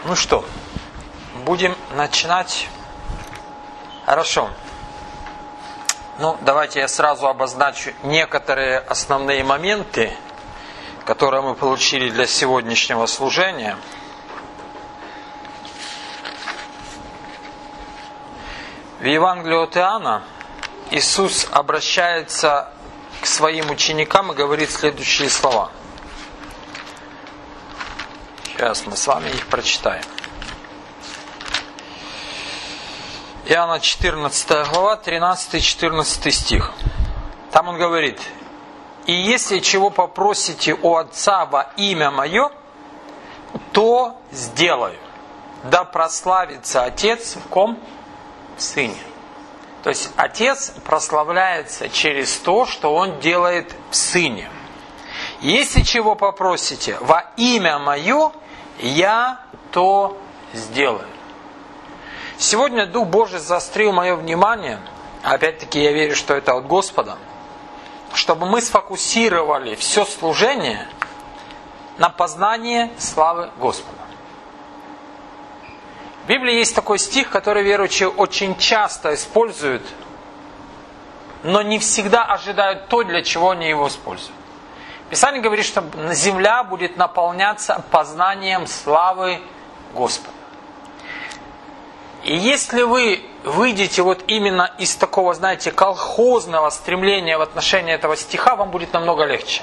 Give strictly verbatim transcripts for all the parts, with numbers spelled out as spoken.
Ну что, будем начинать. Хорошо. Ну, давайте я сразу обозначу некоторые основные моменты, которые мы получили для сегодняшнего служения. В Евангелии от Иоанна Иисус обращается к своим ученикам и говорит следующие слова. Сейчас мы с вами их прочитаем. Иоанна четырнадцатая глава, тринадцатый-четырнадцатый стих. Там он говорит: «И если чего попросите у Отца во имя Мое, то сделаю. Да прославится Отец в ком? В Сыне». То есть Отец прославляется через то, что Он делает в Сыне. «Если чего попросите во имя Мое, Я то сделаю». Сегодня Дух Божий заострил мое внимание, опять-таки я верю, что это от Господа, чтобы мы сфокусировали все служение на познании славы Господа. В Библии есть такой стих, который верующие очень часто используют, но не всегда ожидают то, для чего они его используют. Писание говорит, что земля будет наполняться познанием славы Господа. И если вы выйдете вот именно из такого, знаете, колхозного стремления в отношении этого стиха, вам будет намного легче.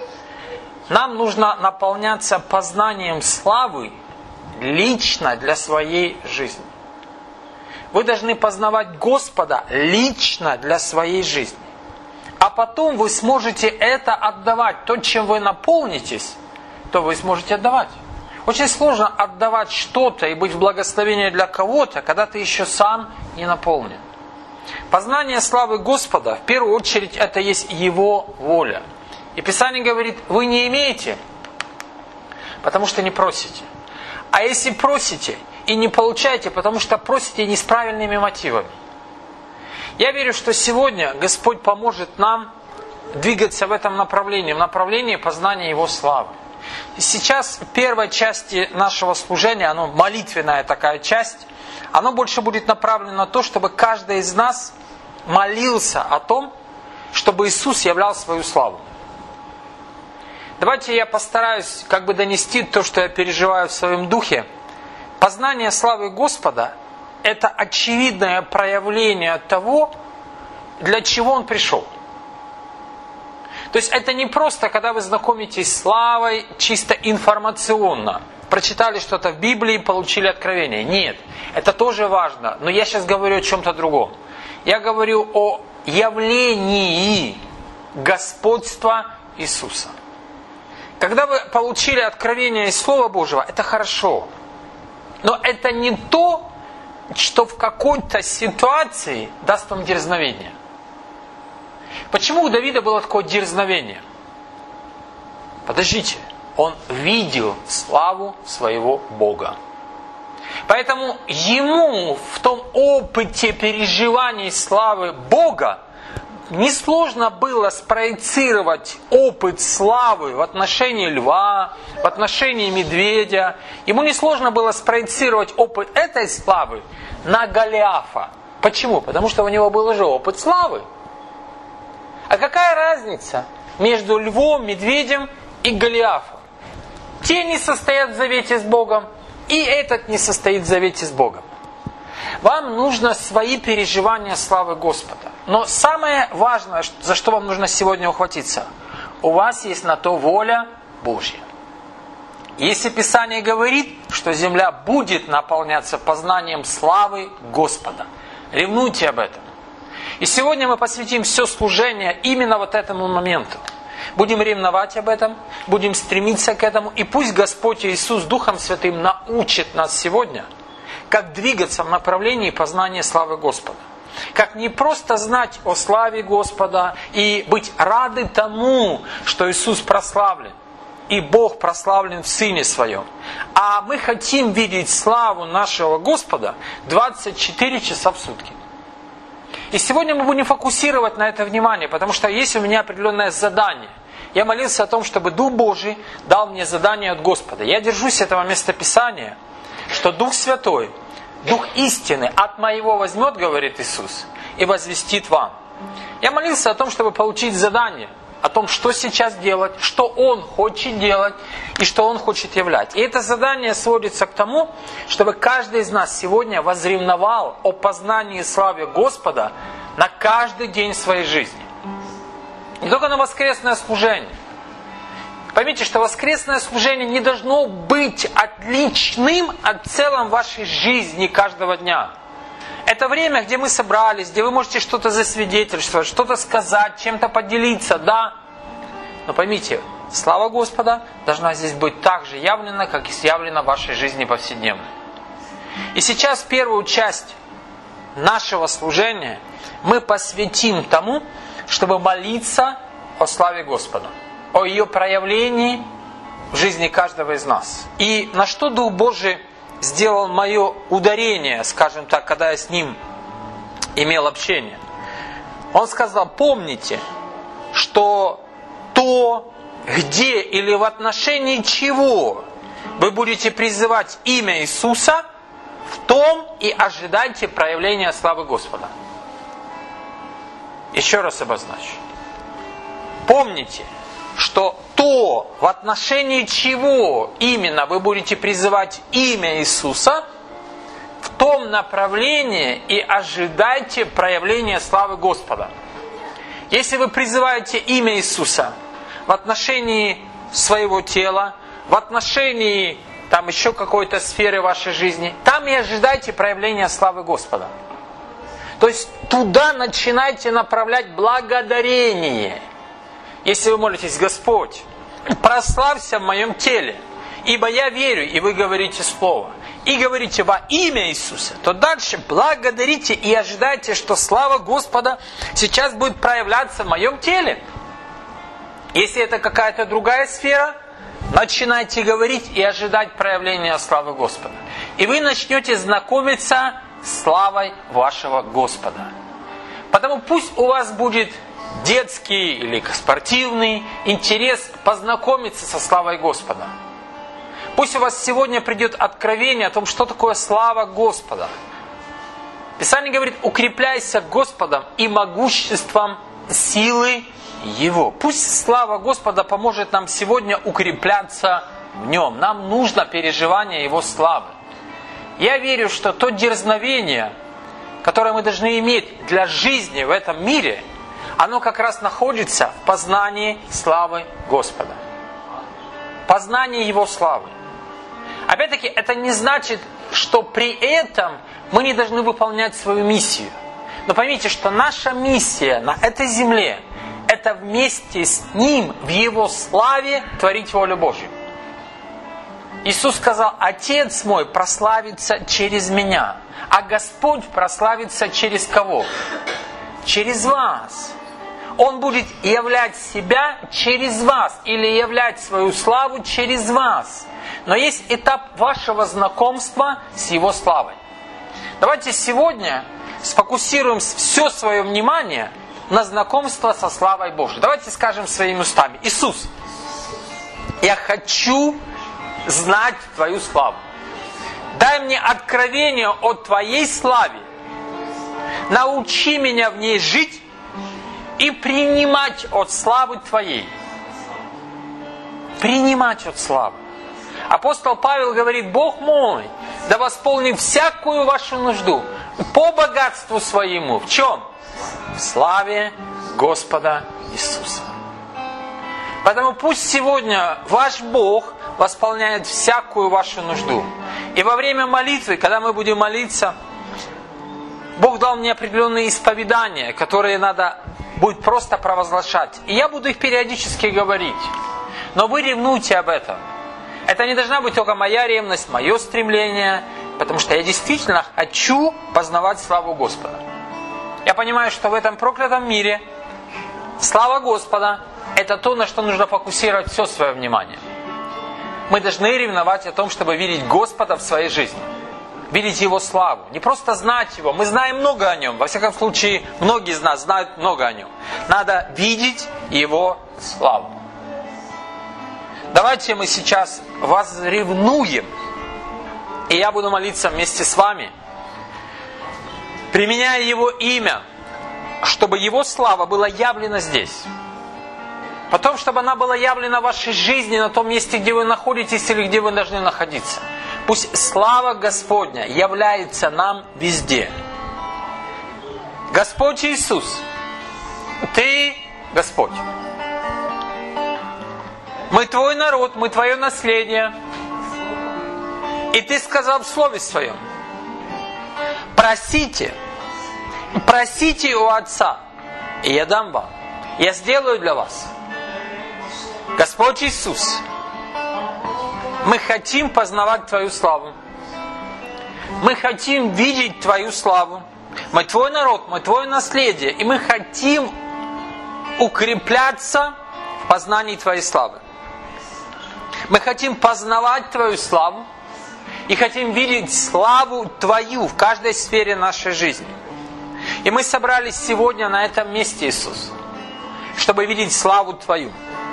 Нам нужно наполняться познанием славы лично для своей жизни. Вы должны познавать Господа лично для своей жизни. А потом вы сможете это отдавать. То, чем вы наполнитесь, то вы сможете отдавать. Очень сложно отдавать что-то и быть в благословении для кого-то, когда ты еще сам не наполнен. Познание славы Господа, в первую очередь, это есть Его воля. И Писание говорит: вы не имеете, потому что не просите. А если просите и не получаете, потому что просите не с правильными мотивами. Я верю, что сегодня Господь поможет нам двигаться в этом направлении, в направлении познания Его славы. Сейчас в первой части нашего служения, оно молитвенная такая часть, оно больше будет направлено на то, чтобы каждый из нас молился о том, чтобы Иисус являл свою славу. Давайте я постараюсь как бы донести то, что я переживаю в своем духе. Познание славы Господа – это очевидное проявление того, для чего Он пришел. То есть это не просто, когда вы знакомитесь с славой чисто информационно. Прочитали что-то в Библии, получили откровение. Нет, это тоже важно. Но я сейчас говорю о чем-то другом. Я говорю о явлении господства Иисуса. Когда вы получили откровение из Слова Божьего, это хорошо. Но это не то, что в какой-то ситуации даст вам дерзновение. Почему у Давида было такое дерзновение? Подождите, он видел славу своего Бога. Поэтому ему в том опыте переживаний славы Бога несложно было спроецировать опыт славы в отношении льва, в отношении медведя. Ему несложно было спроецировать опыт этой славы на Голиафа. Почему? Потому что у него был уже опыт славы. А какая разница между львом, медведем и Голиафом? Те не состоят в завете с Богом, и этот не состоит в завете с Богом. Вам нужно свои переживания славы Господа. Но самое важное, за что вам нужно сегодня ухватиться, у вас есть на то воля Божья. Если Писание говорит, что земля будет наполняться познанием славы Господа, ревнуйте об этом. И сегодня мы посвятим все служение именно вот этому моменту. Будем ревновать об этом, будем стремиться к этому. И пусть Господь Иисус Духом Святым научит нас сегодня, как двигаться в направлении познания славы Господа. Как не просто знать о славе Господа и быть рады тому, что Иисус прославлен. И Бог прославлен в Сыне Своем. А мы хотим видеть славу нашего Господа двадцать четыре часа в сутки. И сегодня мы будем фокусировать на это внимание, потому что есть у меня определенное задание. Я молился о том, чтобы Дух Божий дал мне задание от Господа. Я держусь этого местописания, что Дух Святой, Дух истины от моего возьмет, говорит Иисус, и возвестит вам. Я молился о том, чтобы получить задание, о том, что сейчас делать, что Он хочет делать и что Он хочет являть. И это задание сводится к тому, чтобы каждый из нас сегодня возревновал о познании и славе Господа на каждый день своей жизни. Не только на воскресное служение. Поймите, что воскресное служение не должно быть отличным от целом вашей жизни каждого дня. Это время, где мы собрались, где вы можете что-то засвидетельствовать, что-то сказать, чем-то поделиться, да. Но поймите, слава Господа должна здесь быть так же явлена, как и явлена в вашей жизни повседневной. И сейчас первую часть нашего служения мы посвятим тому, чтобы молиться о славе Господа, о ее проявлении в жизни каждого из нас. И на что Дух Божий сделал мое ударение, скажем так, когда я с Ним имел общение. Он сказал: помните, что то, где или в отношении чего вы будете призывать имя Иисуса, в том и ожидайте проявления славы Господа. Еще раз обозначу. Помните, что то, в отношении чего именно вы будете призывать имя Иисуса, в том направлении и ожидайте проявления славы Господа. Если вы призываете имя Иисуса в отношении своего тела, в отношении там еще какой-то сферы вашей жизни, там и ожидайте проявления славы Господа. То есть туда начинайте направлять благодарение. Если вы молитесь: Господь, прославься в моем теле, ибо я верю, и вы говорите слово, и говорите во имя Иисуса, то дальше благодарите и ожидайте, что слава Господа сейчас будет проявляться в моем теле. Если это какая-то другая сфера, начинайте говорить и ожидать проявления славы Господа. И вы начнете знакомиться с славой вашего Господа. Потому пусть у вас будет детский или спортивный интерес познакомиться со славой Господа. Пусть у вас сегодня придет откровение о том, что такое слава Господа. Писание говорит: укрепляйся Господом и могуществом силы Его. Пусть слава Господа поможет нам сегодня укрепляться в Нем. Нам нужно переживание Его славы. Я верю, что то дерзновение, которое мы должны иметь для жизни в этом мире, оно как раз находится в познании славы Господа. Познание Его славы. Опять-таки, это не значит, что при этом мы не должны выполнять свою миссию. Но поймите, что наша миссия на этой земле – это вместе с Ним в Его славе творить волю Божью. Иисус сказал: Отец мой прославится через меня, а Господь прославится через кого? Через вас. Он будет являть себя через вас или являть свою славу через вас. Но есть этап вашего знакомства с Его славой. Давайте сегодня сфокусируем все свое внимание на знакомство со славой Божьей. Давайте скажем своими устами: Иисус, я хочу знать Твою славу. Дай мне откровение о Твоей славе. Научи меня в ней жить и принимать от славы Твоей. Принимать от славы. Апостол Павел говорит: Бог мой, да восполнит всякую вашу нужду по богатству своему. В чем? В славе Господа Иисуса. Поэтому пусть сегодня ваш Бог восполняет всякую вашу нужду. И во время молитвы, когда мы будем молиться, Бог дал мне определенные исповедания, которые надо будет просто провозглашать. И я буду их периодически говорить. Но вы ревнуйте об этом. Это не должна быть только моя ревность, мое стремление, потому что я действительно хочу познавать славу Господа. Я понимаю, что в этом проклятом мире слава Господа – это то, на что нужно фокусировать все свое внимание. Мы должны ревновать о том, чтобы видеть Господа в своей жизни. Видеть Его славу. Не просто знать Его. Мы знаем много о Нем. Во всяком случае, многие из нас знают много о Нем. Надо видеть Его славу. Давайте мы сейчас возревнуем и И я буду молиться вместе с вами, применяя Его имя, чтобы Его слава была явлена здесь. Потом, чтобы она была явлена в вашей жизни, на том месте, где вы находитесь или где вы должны находиться. Пусть слава Господня является нам везде. Господь Иисус, Ты Господь. Мы Твой народ, мы Твое наследие. И Ты сказал в Слове Своем: просите, просите у Отца, и я дам вам. Я сделаю для вас. Господь Иисус, мы хотим познавать Твою славу. Мы хотим видеть Твою славу. Мы Твой народ, мы Твое наследие. И мы хотим укрепляться в познании Твоей славы. Мы хотим познавать Твою славу. И хотим видеть славу Твою в каждой сфере нашей жизни. И мы собрались сегодня на этом месте, Иисус, чтобы видеть славу Твою.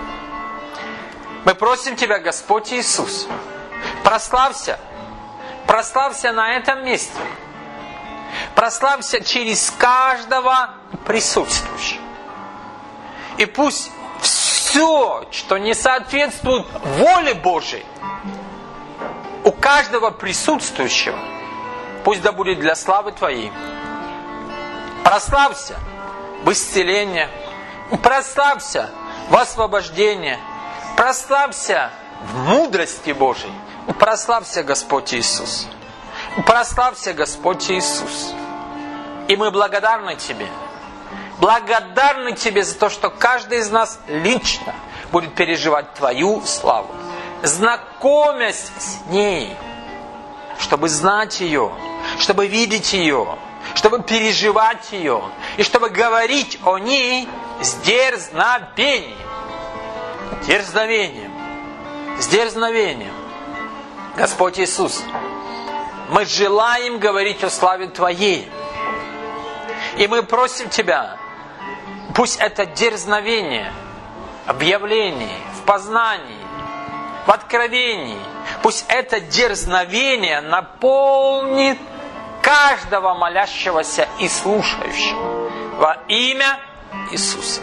Мы просим Тебя, Господь Иисус, прославься, прославься на этом месте. Прославься через каждого присутствующего. И пусть все, что не соответствует воле Божией, у каждого присутствующего, пусть да будет для славы Твоей. Прославься в исцелении, прославься в освобождении, прославься в мудрости Божией. Прославься, Господь Иисус. Прославься, Господь Иисус. И мы благодарны Тебе. Благодарны Тебе за то, что каждый из нас лично будет переживать Твою славу, знакомясь с ней, чтобы знать ее, чтобы видеть ее, чтобы переживать ее, и чтобы говорить о ней с дерзновением. Дерзновением. С дерзновением. Господь Иисус, мы желаем говорить о славе Твоей. И мы просим Тебя, пусть это дерзновение в явлении, в познании, в откровении, пусть это дерзновение наполнит каждого молящегося и слушающего во имя Иисуса.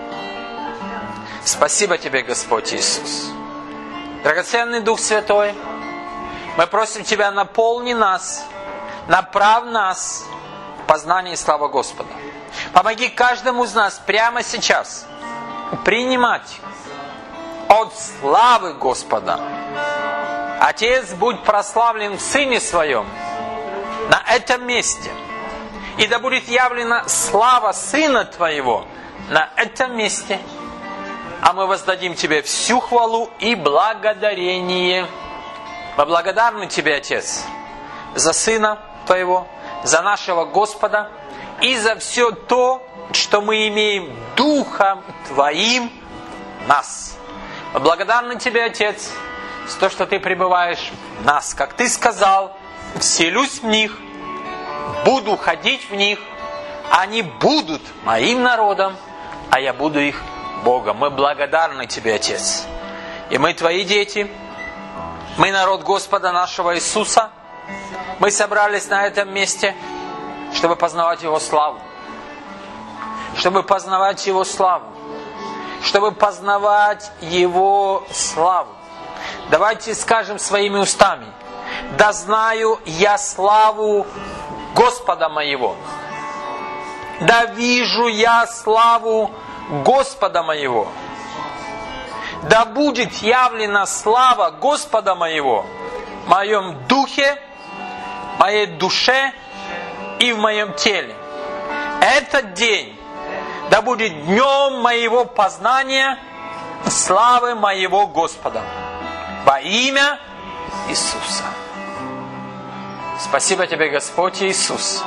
Спасибо Тебе, Господь Иисус. Драгоценный Дух Святой, мы просим Тебя, наполни нас, направь нас в познание и славу Господа. Помоги каждому из нас прямо сейчас принимать от славы Господа. Отец, будь прославлен в Сыне Своем на этом месте. И да будет явлена слава Сына Твоего на этом месте. А мы воздадим Тебе всю хвалу и благодарение. Мы благодарны Тебе, Отец, за Сына Твоего, за нашего Господа и за все то, что мы имеем Духом Твоим в нас. Мы благодарны Тебе, Отец, за то, что Ты пребываешь в нас. Как Ты сказал, вселюсь в них, буду ходить в них, они будут моим народом, а я буду их Богом. Мы благодарны Тебе, Отец. И мы Твои дети, мы народ Господа нашего Иисуса. Мы собрались на этом месте, чтобы познавать Его славу. Чтобы познавать Его славу. Чтобы познавать Его славу. Давайте скажем своими устами: да знаю я славу Господа моего. Да вижу я славу Господа моего. Да будет явлена слава Господа моего в моем духе, в моей душе и в моем теле. Этот день да будет днем моего познания славы моего Господа. Во имя Иисуса. Спасибо Тебе, Господь Иисус.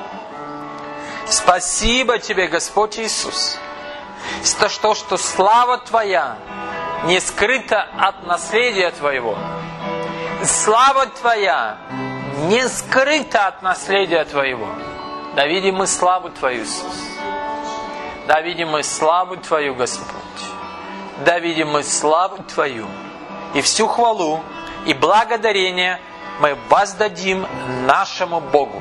Спасибо Тебе, Господь Иисус, за то, что слава Твоя не скрыта от наследия Твоего. Слава Твоя не скрыта от наследия Твоего. Да видим мы славу Твою, Иисус. Да видим мы славу Твою, Господь. Да видим мы славу Твою. И всю хвалу и благодарение мы воздадим нашему Богу.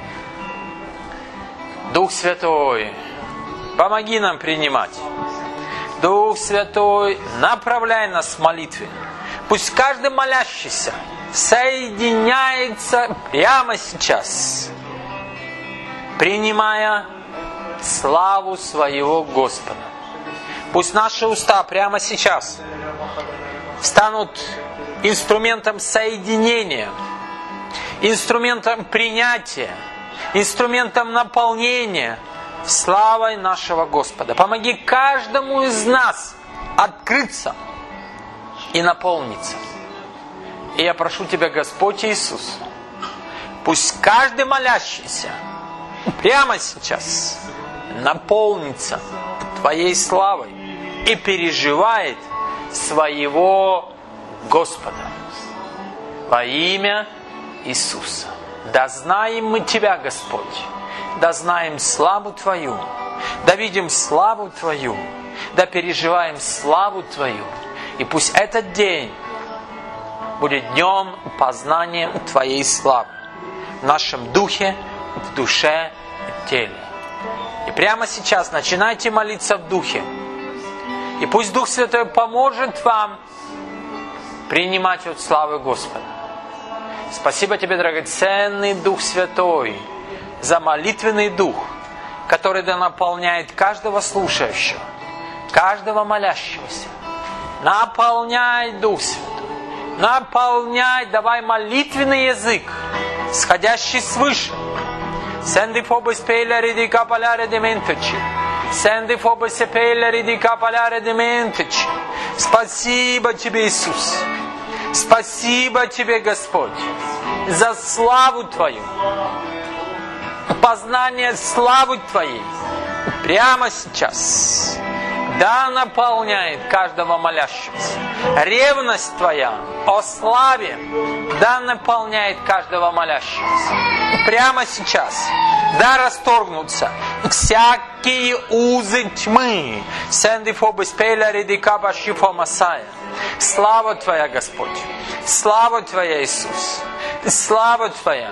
Дух Святой, помоги нам принимать. Дух Святой, направляй нас в молитве. Пусть каждый молящийся соединяется прямо сейчас, принимая славу своего Господа. Пусть наши уста прямо сейчас станут инструментом соединения, инструментом принятия, инструментом наполнения славой нашего Господа. Помоги каждому из нас открыться и наполниться. И я прошу Тебя, Господь Иисус, пусть каждый молящийся прямо сейчас наполнится Твоей славой и переживает своего Господа. Во имя Иисуса. Да знаем мы Тебя, Господь. Да знаем славу Твою. Да видим славу Твою. Да переживаем славу Твою. И пусть этот день будет днем познания Твоей славы. В нашем духе, в душе, в теле. И прямо сейчас начинайте молиться в духе. И пусть Дух Святой поможет вам принимать от славы Господа. Спасибо Тебе, драгоценный Дух Святой, за молитвенный дух, который да наполняет каждого слушающего, каждого молящегося. Наполняй, Дух Святой, наполняй, давай молитвенный язык, сходящий свыше. Сенди фобос пейлари ди капаляре дементочи. Сенди фобос пейлари ди капаляре дементочи. Спасибо Тебе, Иисус. Спасибо Тебе, Господь, за славу Твою. Познание славы Твоей прямо сейчас да наполняет каждого молящегося. Ревность Твоя о славе да наполняет каждого молящегося. Прямо сейчас да расторгнутся всякие узы тьмы. Слава Твоя, Господь! Слава Твоя, Иисус! Слава Твоя!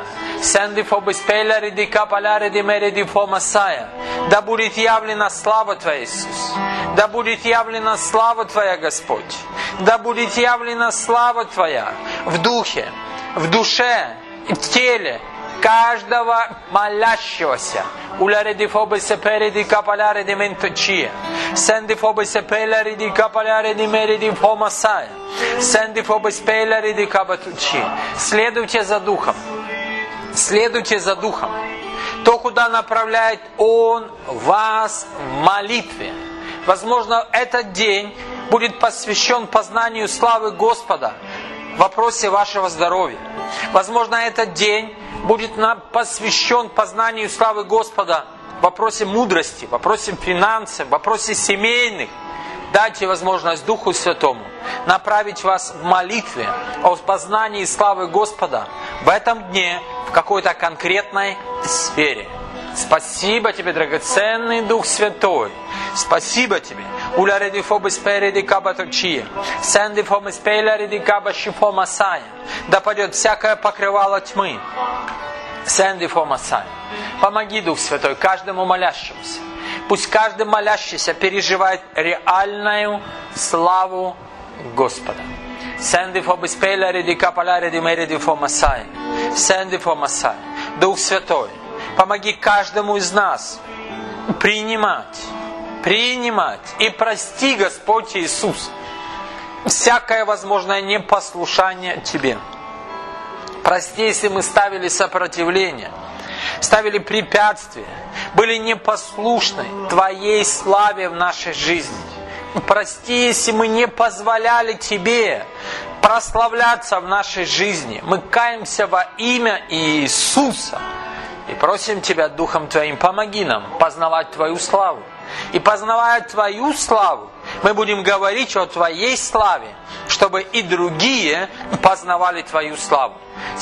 Да будет явлена слава Твоя, Иисус! Да будет явлена слава Твоя, Господь! Да будет явлена слава Твоя в духе, в душе, в теле каждого молящегося. Улареди фобосе переди капаляре ди менточия. Сенди фобосе пелари ди капаляре ди мериди фомасая. Сенди фобос пелари ди кабатучи. Следуйте за Духом. Следуйте за Духом. То, куда направляет Он вас в молитве. Возможно, этот день будет посвящен познанию славы Господа в вопросе вашего здоровья. Возможно, этот день будет посвящен познанию славы Господа в вопросе мудрости, в вопросе финансов, в вопросе семейных. Дайте возможность Духу Святому направить вас в молитве о познании славы Господа в этом дне в какой-то конкретной сфере. Спасибо Тебе, драгоценный Дух Святой. Спасибо Тебе. Да падет всякое покрывало тьмы. Помоги, Дух Святой, каждому молящемуся. Пусть каждый молящийся переживает реальную славу Господа. Дух Святой, помоги каждому из нас принимать, принимать и прости, Господь Иисус, всякое возможное непослушание Тебе. Прости, если мы ставили сопротивление, ставили препятствия, были непослушны Твоей славе в нашей жизни. Прости, если мы не позволяли Тебе прославляться в нашей жизни. Мы каемся во имя Иисуса. И просим Тебя, Духом Твоим, помоги нам познавать Твою славу. И познавая Твою славу, мы будем говорить о Твоей славе, чтобы и другие познавали Твою славу.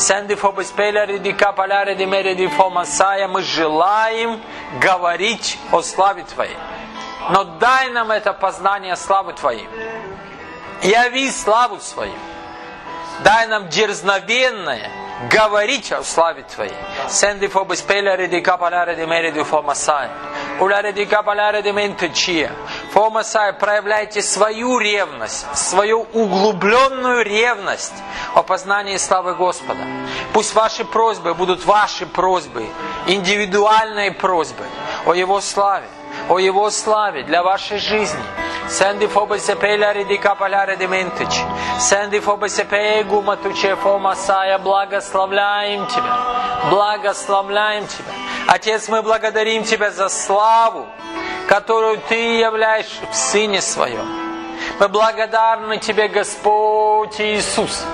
Мы желаем говорить о славе Твоей. Но дай нам это познание славы Твоей. Яви славу Свою. Дай нам дерзновенное, говорить о славе Твоей. Сенди фобы спеляри ди капаляри ди мери ди фомасай. Уляри ди капаляри ди ментечия. Фомасай, проявляйте свою ревность, свою углубленную ревность о познании славы Господа. Пусть ваши просьбы будут ваши просьбы, индивидуальные просьбы о Его славе, о Его славе для вашей жизни. Сенди фобы сепеляри ди капаляри ди ментечи. Сенди фобы сепегу матуче фомасая. Благословляем Тебя, благословляем Тебя. Отец, мы благодарим Тебя за славу, которую Ты являешь в Сыне Своем. Мы благодарны Тебе, Господь Иисус.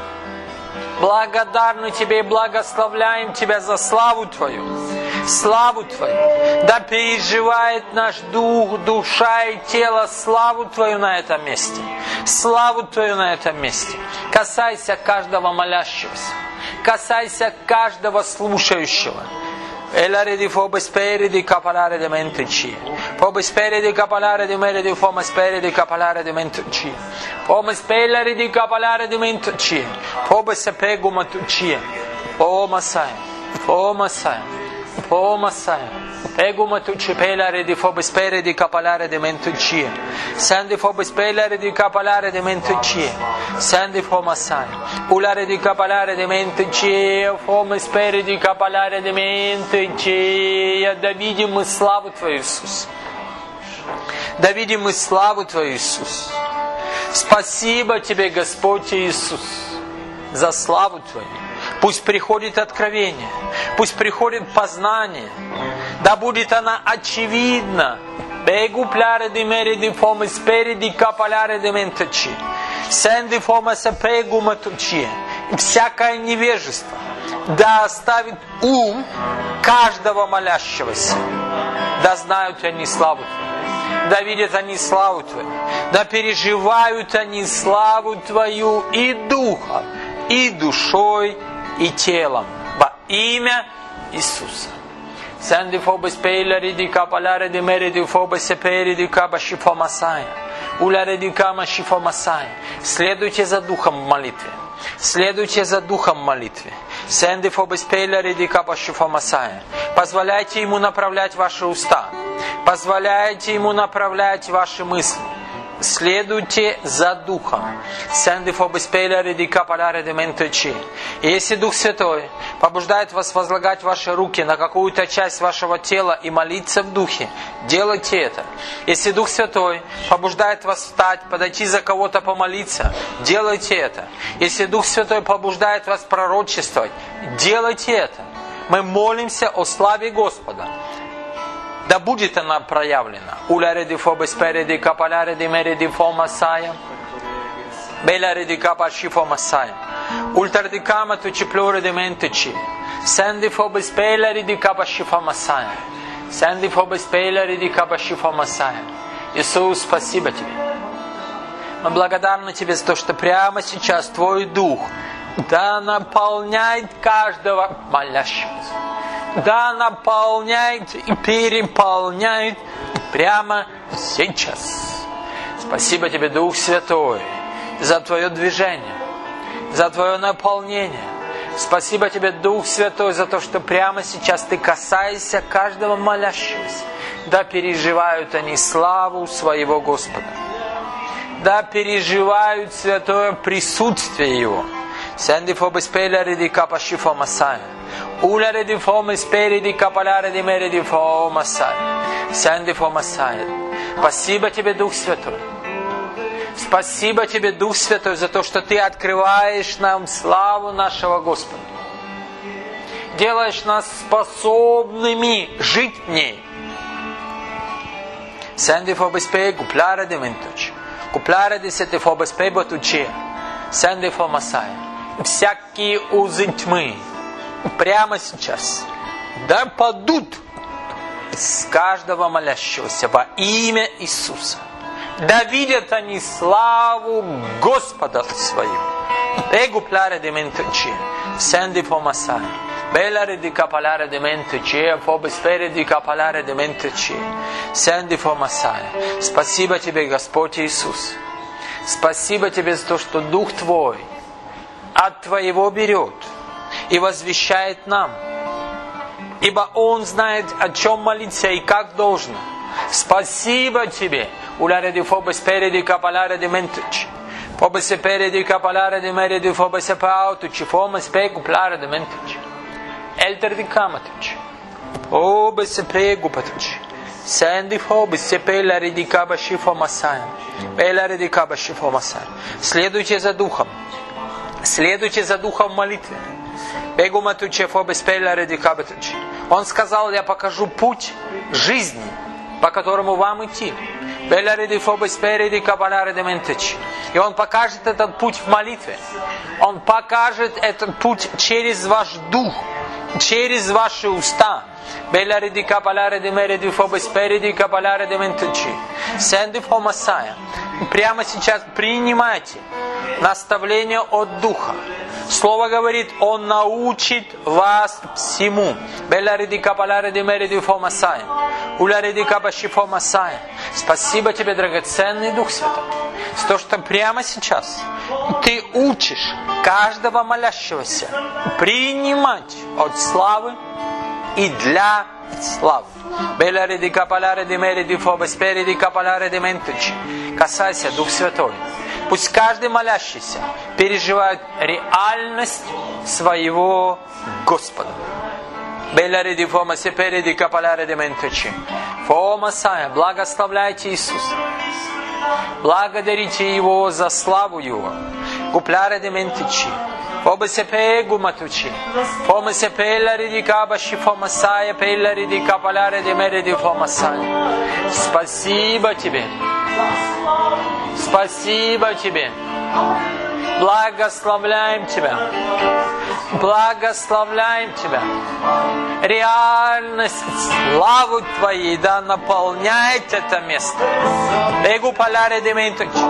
Благодарны Тебе и благословляем Тебя за славу Твою. Славу Твою. Да переживает наш дух, душа и тело славу Твою на этом месте. Славу Твою на этом месте. Касайся каждого молящегося. Касайся каждого слушающего. Elare di fobe speri di capalare di menteci. Fobe speri di capalare di mere di fome speri di capalare di menteci. Fome speri di capalare di menteci. Fobe sepegu matuci. Foma sai. Foma sai. Foma sai. Pegu matuci pelare di fobe speri di capalare di menteci. Sendi fobe speri di capalare di menteci. Sendi foma sai. Ulare di capalare di menteci. Fome speri di capalare di menteci. Да видим мы славу Твою, Иисус. Да видим мы славу Твою, Иисус. Спасибо Тебе, Господь Иисус, за славу Твою. Пусть приходит откровение, пусть приходит познание, да будет она очевидна. Бегу пляре ди мери ди фоме спери ди капаляре ди ментачи. Сенди фоме сепегу матучи. Всякое невежество да оставит ум каждого молящегося. Да знают они славу Твою, да видят они славу Твою, да переживают они славу Твою и духом, и душой, и телом во имя Иисуса. Сенди фобе спейлари ди капаляре ди мери ди фобе сепери ди каба шифо масая. Уляре ди кама шифо масая. Следуйте за духом в молитве. Следуйте за духом в молитве. Сенди фобе спейлари ди каба шифо масая. Позволяйте Ему направлять ваши уста. Позволяйте Ему направлять ваши мысли. Следуйте за Духом. И если Дух Святой побуждает вас возлагать ваши руки на какую-то часть вашего тела и молиться в Духе, делайте это. Если Дух Святой побуждает вас встать, подойти за кого-то помолиться, делайте это. Если Дух Святой побуждает вас пророчествовать, делайте это. Мы молимся о славе Господа. Да будет она проявлена. Уляре ди фобе спери ди капаляре ди мери ди фома сая. Беларе ди капа шифо масая. Ультар ди кама ту чеплоре ди ментечи. Сенди фобе спелари ди капа шифо масая. Сенди фобе спелари ди капа шифо масая. Иисус, спасибо Тебе. Мы благодарны Тебе за то, что прямо сейчас Твой Дух да наполняет каждого молящегося. Да наполняет и переполняет прямо сейчас. Спасибо Тебе, Дух Святой, за Твое движение, за Твое наполнение. Спасибо Тебе, Дух Святой, за то, что прямо сейчас Ты касаешься каждого молящегося. Да переживают они славу своего Господа. Да переживают святое присутствие Его. Сенди фобе спелари ди капа шифо масая. Уларе ди фоме спери ди капаляре ди мери ди фо масая. Сенди фо масая. Спасибо Тебе, Дух Святой. Спасибо Тебе, Дух Святой, за то, что Ты открываешь нам славу нашего Господа. Делаешь нас способными жить в ней. Сенди фобе спе купляре ди менточ. Купляре ди сети фобе спе ботуче. Сенди фо масая. Всякие узы тьмы прямо сейчас да падут с каждого молящегося во имя Иисуса. Да видят они славу Господа своего. Пегупларе де менточи, сенди фомасай, беларе ди капаляре де менточи, фобеспере ди капаляре де менточи, сенди фомасай. Спасибо Тебе, Господь Иисус. Спасибо Тебе за то, что Дух Твой от Твоего берет и возвещает нам. Ибо Он знает, о чем молиться и как должно. Спасибо Тебе. Улare di fobe spere di capalare di mentuci. Fobe sepere di capalare di mere di fobe sepautuci. Fome spegu plare di mentuci. Elter di camatuci. Fobe sepegu patuci. Sendi fobe sepelare di кабашифо масая. Беларе di кабашифо масая. Следуйте за Духом. Следуйте за Духом в молитве. Бегу матуче фобе спеларе di кабатучи. Он сказал, я покажу путь жизни, по которому вам идти. И Он покажет этот путь в молитве. Он покажет этот путь через ваш дух, через ваши уста. Прямо сейчас принимайте наставление от Духа. Слово говорит, Он научит вас всему. Спасибо Тебе, драгоценный Дух Святой, за то, что прямо сейчас Ты учишь каждого молящегося принимать от славы и для славы. Касайся, Дух Святой. Пусть каждый молящийся переживает реальность своего Господа. Благословляйте Иисуса. Благодарите Его за славу Его. Купляре де ментичи. Фобе се пегу матучи. Фоме се пелари ди кабаши фомасая, пелари ди капаляре де мере ди фомасая. Спасибо Тебе. Спасибо Тебе. Благословляем Тебя. Благословляем Тебя. Реальность славы Твоей да наполняет это место. Бегу паляре де ментучи.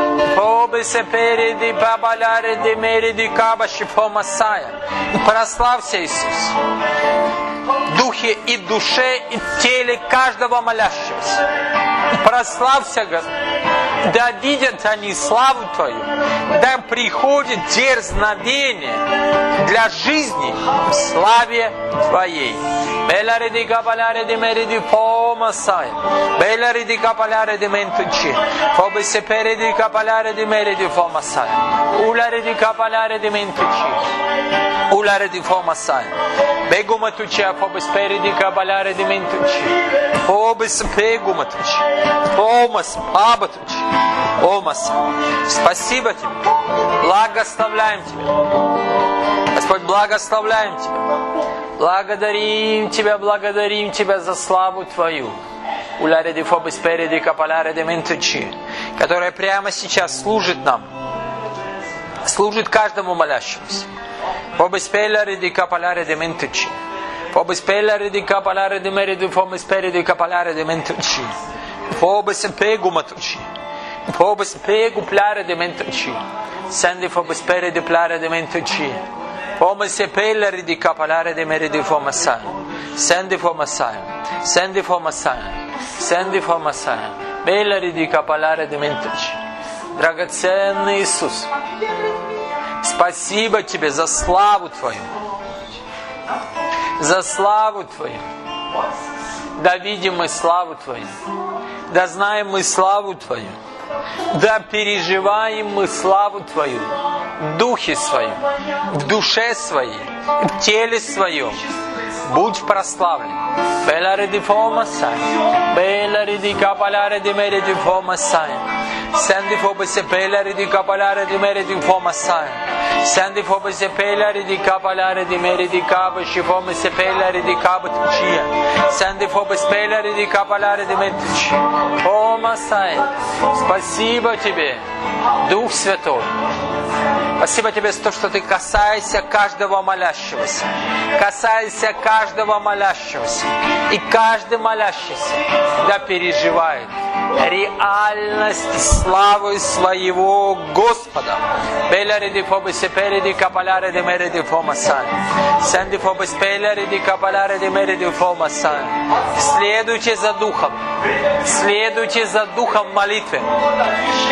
Прославься, Иисус, в духе и в душе и в теле каждого молящегося. Прославься, Господь. Да видят они славу Твою, да приходит дерзновение для жизни в славе Твоей. Белариди капаляриди мериди помасай. Белариди капаляриди ментучи. Фобисе периди капаляриди мериди помасай. Улариди капаляриди ментучи. Улариди помасай. Бегу матучи, фобис периди капаляриди ментучи. Фобис пегу матучи. Помас пабатучи. Помас. Спасибо Тебе. Благословляем Тебя. Господь, благословляем Тебя. Благодарим Тебя, благодарим Тебя за славу Твою, которая прямо сейчас служит нам, служит каждому молящемуся. Come se pelleri di capalare de meri di fomasai. Sendi fomasai. Sendi fomasai. Sendi fomasai. Pelleri di capalare de менточи. Драгоценный Иисус, спасибо Тебе за славу Твою. За славу Твою. Да видим мы славу Твою. Да знаем мы славу Твою. Да переживаем мы славу Твою в духе своем, в душе своей, в теле своем. Будь прославлен. Белариди фомасай. Белариди капаляриди мериди фомасай. Сенди фобисе белариди капаляриди мериди фомасай. Сенди фобисе белариди капаляриди мериди кабаши фомисе белариди кабатучия. Сенди фобис белариди капаляриди меридичи. Фомасай. Спасибо Тебе, Дух Святой. Спасибо Тебе за то, что Ты касаешься каждого молящегося. Касаешься каждого молящегося. И каждый молящийся да переживает реальность славы своего Господа. Белариди фобисе периди капаляриди мериди фомасай. Сенди фобис белариди капаляриди мериди фомасай. Следуйте за Духом. Следуйте за Духом в молитве.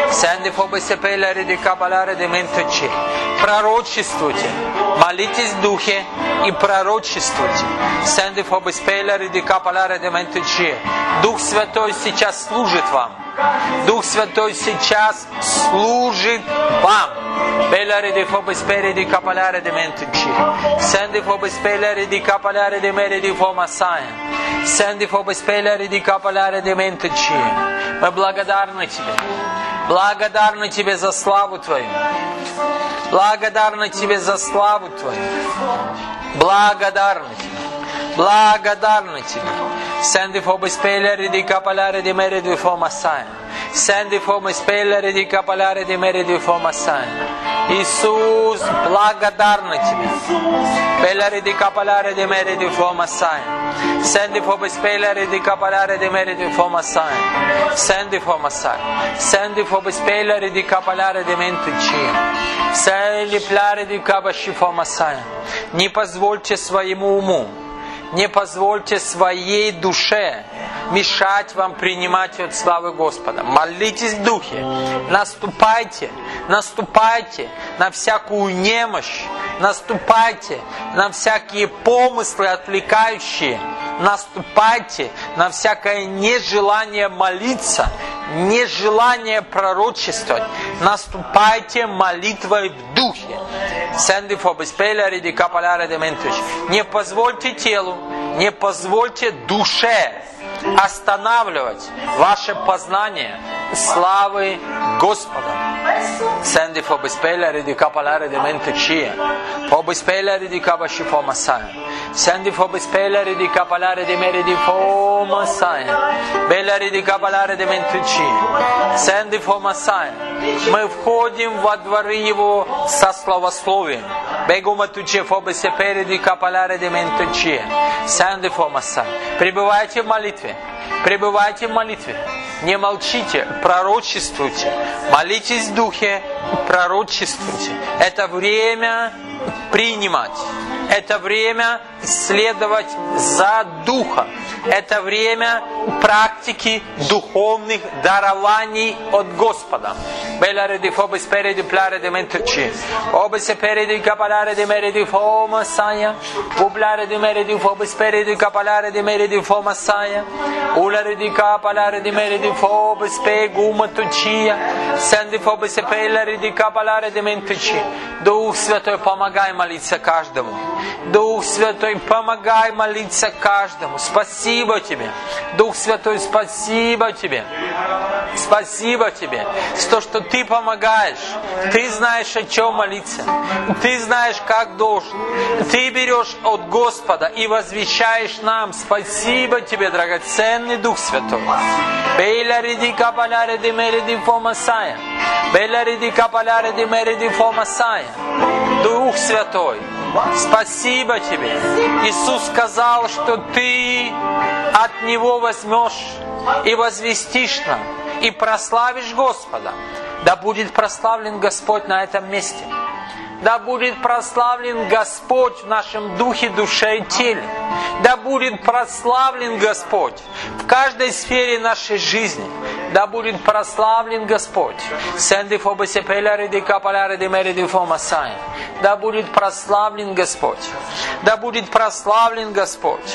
Сенди фобосе пеляри ди капаляре ди менточи. Пророчествуйте. Молитесь в духе и пророчествуйте. Сенди фобосе пеляри ди капаляре ди менточи. Дух Святой сейчас служит вам. Дух Святой сейчас служит вам. Pellere di fobe spere di capalare di mentuci. Sendi fobe spellere di capalare di mere di фомасая. Sendi fobe spellere di capalare di mentuci. Мы благодарны Тебе. Благодарны Тебе за славу Твою. Благодарны Тебе за славу Твою. Благодарны Тебе. Благодарны Тебе. Sendi fobe spellere di capalare di mere di фомасая. Sendi fobe spellere di capalare di mere di фомасая. Иисус, благодарны Тебе. Pellere di capalare di mere di фомасая. Sendi fobe spellere di capalare di mere di фомасая. Sendi фомасая. Sendi fobe spellere di capalare di mentuci. Sendi plare di кабаши фомасая. Не позвольте своему уму, не позвольте своей душе мешать вам принимать от славы Господа. Молитесь в духе. Наступайте, наступайте на всякую немощь. Наступайте на всякие помыслы отвлекающие. Наступайте на всякое нежелание молиться, нежелание пророчествовать. Наступайте молитвой в духе. Не позвольте телу, не позвольте душе останавливать ваше познание славы Господа. Sendi fobe spellere di capalare di mentucia. Fobe spellere di cabashi fomasaya. Sendi fobe spellere di capalare di mere di fomasaya. Bellere di capalare di mentucia. Sendi fomasaya. Мы входим во дворы Его со славословием. Бегуматуче фобе сепери di capalare di mentucia. Sendi fomasaya. Пребывайте в молитве. Пребывайте в молитве. Не молчите, пророчествуйте. Молитесь в духе, пророчествуйте. Это время принимать. Это время следовать за духом. Это время практики духовных дарований от Господа. Беларе ди фобе спери ди пларе ди ментучи. Обе сепери ди капаларе ди мери ди фомасая. Убларе ди мери ди фобе спери ди капаларе ди мери ди фомасая. Уларе ди капаларе ди мери ди фобе спегу матучия. Сенди фобе сепеларе ди капаларе ди ментучи. Дух Святой, помогай молиться каждому. Дух Святой, помогай молиться каждому. Спасибо Тебе. Дух Святой, спасибо Тебе. Спасибо Тебе за то, что Ты помогаешь. Ты знаешь, о чем молиться. Ты знаешь, как должен. Ты берешь от Господа и возвещаешь нам. Спасибо Тебе, драгоценный Дух Святой. Белари ди капаляре ди мери ди фомасая. Белари ди капаляре ди мери ди фомасая. Дух Святой, спасибо Тебе. Иисус сказал, что Ты от Него возьмешь и возвестишь нам, и прославишь Господа. Да будет прославлен Господь на этом месте. Да будет прославлен Господь в нашем духе, душе и теле. Да будет прославлен Господь в каждой сфере нашей жизни. Да будет прославлен Господь. Да будет прославлен Господь. Да будет прославлен Господь.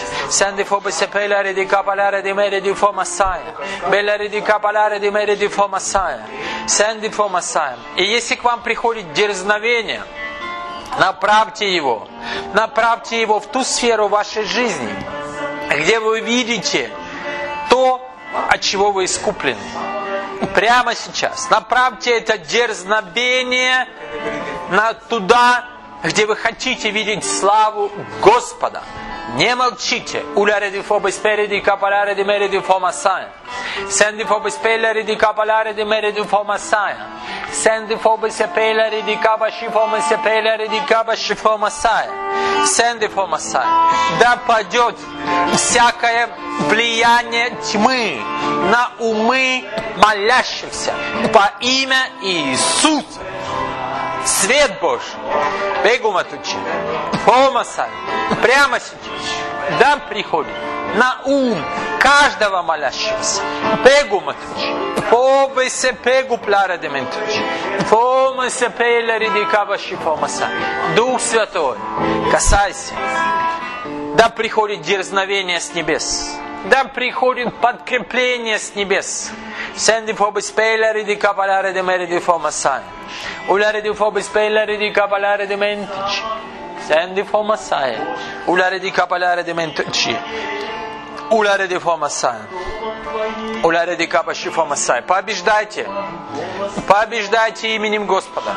И если к вам приходит дерзновение, направьте его. Направьте его в ту сферу вашей жизни, где вы видите то, от чего вы искуплены. Прямо сейчас. Направьте это дерзновение на туда, где вы хотите видеть славу Господа. Не молчите. Уларе ди фобе спери ди капаларе ди мери ди фомасая. Сенди фобе спеллери ди капаларе ди мери ди фомасая. Сенди фобе сепелери ди кабаши фоме сепелери ди кабаши фомасая. Сенди фомасая. Да падет всякое влияние тьмы на умы молящихся во имя Иисуса. Свет Божий. Бегуматучи. Фомасай. Прямо сейчас. Да приходит. на ум каждого молящегося. Пегу матуч. Побесе пегу пляра дементуч. Помосе пеля редикаба шифомаса. Дух Святой, касайся. Да приходит дерзновение с небес. Да приходит подкрепление с небес. Сенди фобис пеля редикаба ляра демери дифомаса. Уляре дифобис пеля редикаба дементуч. Сенди фомаса. Уляре дикаба ляра дементуч. Уляре дифомаса. Уляре дикаба шифомаса. Побеждайте. Побеждайте именем Господа.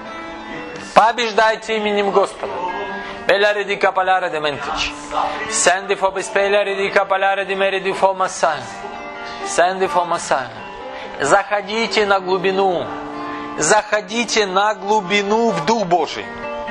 Побеждайте именем Господа. Беларе ди капаляре де ментич. Сенди фобис пеляре ди капаляре де мери ди фомасай. Сенди фомасай. Заходите на глубину. Заходите на глубину в Дух Божий.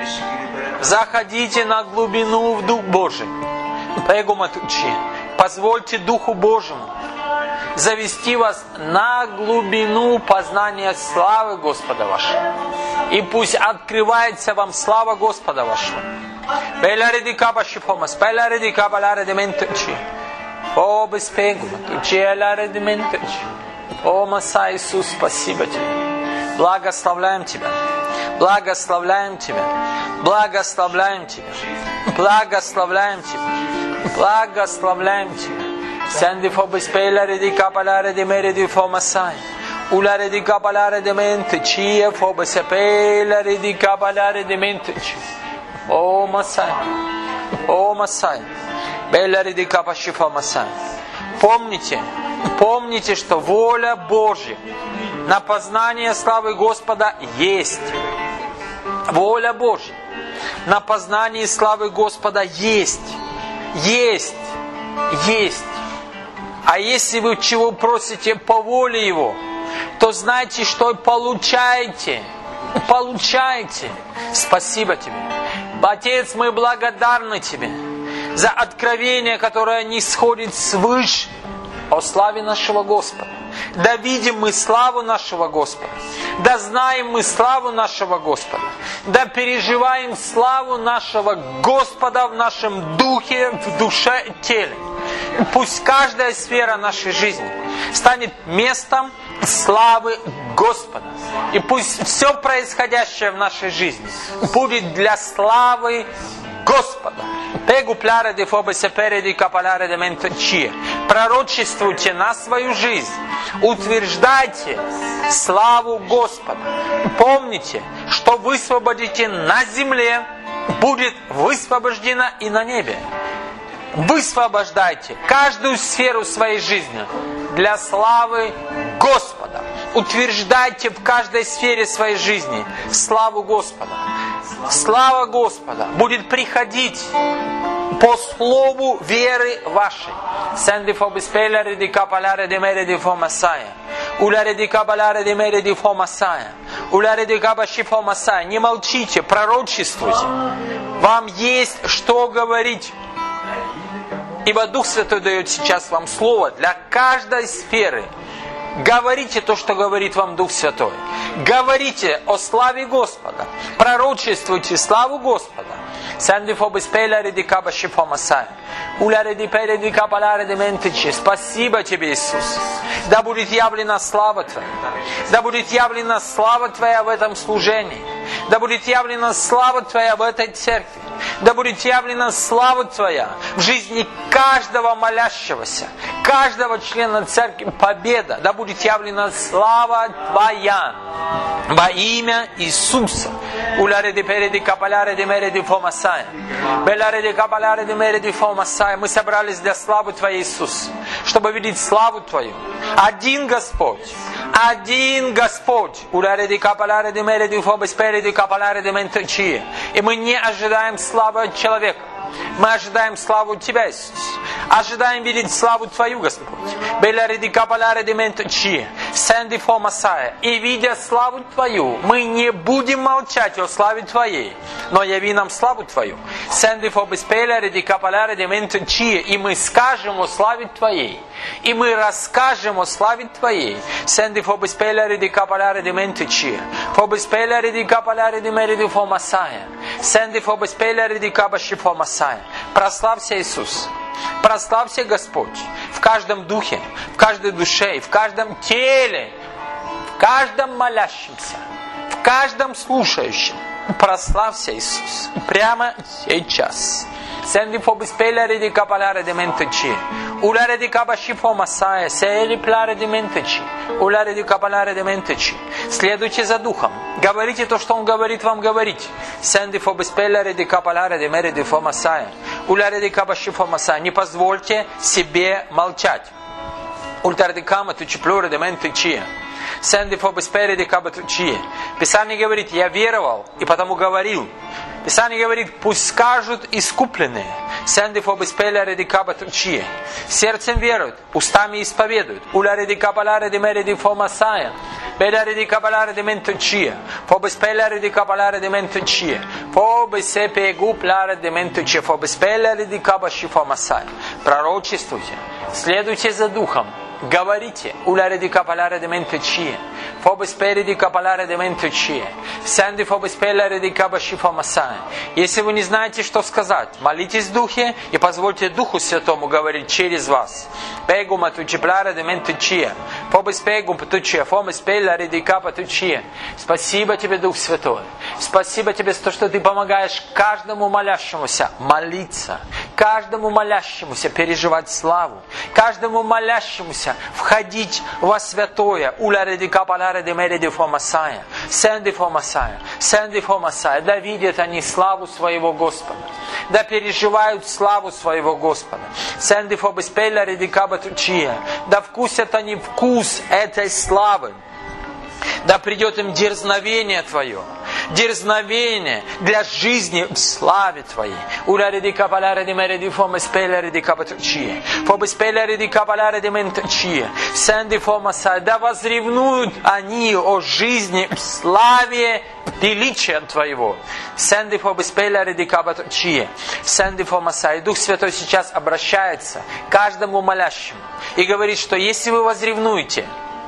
Заходите на глубину в Дух Божий. Пегуматучи. Позвольте Духу Божьему завести вас на глубину познания славы Господа вашего. И пусть открывается вам слава Господа вашего. Белареди каба шифомас, белареди каба лареди ментучи. О, беспегу, тучи лареди ментучи. О, Маса Иисус, спасибо тебе. Благословляем тебя. Благословляем тебя. Благословляем тебя. Благословляем тебя. Благословляем тебя. Сенди фобис пеляре ди капаларе ди мери ди фомасай. Уларе ди капаларе ди ментучи. Фобис пеляре ди капаларе ди ментучи. О, Масай. О, Масай. Беларе ди капашифа Масай. Помните, помните, что воля Божья на познание славы Господа есть. Воля Божья на познание славы Господа есть. Есть. Есть. А если вы чего просите по воле Его, то знайте, что получаете. Получаете. Спасибо тебе. Отец, мы благодарны тебе за откровение, которое не сходит свыше о славе нашего Господа. Да видим мы славу нашего Господа. Да знаем мы славу нашего Господа. Да переживаем славу нашего Господа в нашем духе, в душе и теле. Пусть каждая сфера нашей жизни станет местом славы Господа. И пусть все происходящее в нашей жизни будет для славы Господа. Пророчествуйте на свою жизнь. Утверждайте славу Господа. Помните, что высвободите на земле, будет высвобождено и на небе. Высвобождайте каждую сферу своей жизни для славы Господа. Утверждайте в каждой сфере своей жизни славу Господа. Слава Господа будет приходить по слову веры вашей. Не молчите, пророчествуйте. Вам есть что говорить. Ибо Дух Святой дает сейчас вам слово для каждой сферы. Говорите то, что говорит вам Дух Святой. Говорите о славе Господа. Пророчествуйте славу Господа. Спасибо тебе, Иисус. Да будет явлена слава Твоя. Да будет явлена слава Твоя в этом служении. Да будет явлена слава Твоя в этой церкви. Да будет явлена слава Твоя в жизни каждого молящегося, каждого члена церкви. Победа. Да будет явлена слава Твоя во имя Иисуса. Мы собрались для славы Твоей, Иисус, чтобы видеть славу Твою. Один Господь. Один Господь. И мы не ожидаем славы от человека. Мы ожидаем славу Тебя, Иисус. Ожидаем видеть славу Твою, Господь. И видя славу Твою, мы не будем молчать о славе Твоей, но яви нам славу Твою. И мы скажем о славе Твоей. И мы расскажем о славе Твоей. Прославься, Иисус. Прославься, Господь, в каждом духе, в каждой душе, в каждом теле, в каждом молящемся, в каждом слушающем. Прославься, Иисус, прямо сейчас. Sendi fo bispellere di capalare di menteci. Ulare di capashifo масая, сели пларе di menteci. Уларе di capalare di menteci. Следуйте за Духом. Говорите то, что Он говорит вам говорить. Sendi fo bispellere di capalare di mere di fo масая. Уларе di capashifo масая. Не позвольте себе молчать. Ультар di кама tu ciplore di menteci. Sendi fo bispellere di capatuci. Писание говорит, я веровал и потому говорил. Писание говорит, пусть скажут искупленные. Sendi fo bispellere di capatuci. Сердцем веруют, устами исповедуют. Уларе di capalare di mere di fo masaya. Belare di capalare di menteci. Fo bispellere di capalare di menteci. Fo bisepe guplare di menteci. Fo bispellere di capashifo masaya. Пророчествуйте, следуйте за Духом. Говорите, уларе di capalare di menteci. Fo bispellere di capalare di menteci. Sendi fo bispellere di capashifo masaya. Если вы не знаете, что сказать, молитесь в Духе и позвольте Духу Святому говорить через вас. Pegum atuciplare di menteci. Fo bispegum patuci. Fo bispellere di capatuci. Спасибо тебе, Дух Святой. Спасибо тебе за то, что ты помогаешь каждому молящемуся молиться, каждому молящемуся переживать славу, каждому молящемуся входить во святое. Уларе di capalare di mere di fo masaya. Sendi fo masaya. Sendi fo masaya. Да видят они славу своего Господа. Да переживают славу своего Господа. Sendi fo bispellere di capatuci. Да вкусят они вкус этой славы. Да придет им дерзновение Твое. Дерзновение для жизни в славе Твоей. Уларе di capalare di mere di fo bispellere di capatuci. Fo bispellere di capalare di menteci. Sendi fo masaya. Да возревнуют они о жизни в славе величия Твоего. Sendi fo bispellere di capatuci. Sendi fo masaya. Дух Святой сейчас обращается к каждому молящему и говорит, что если вы возревнуете,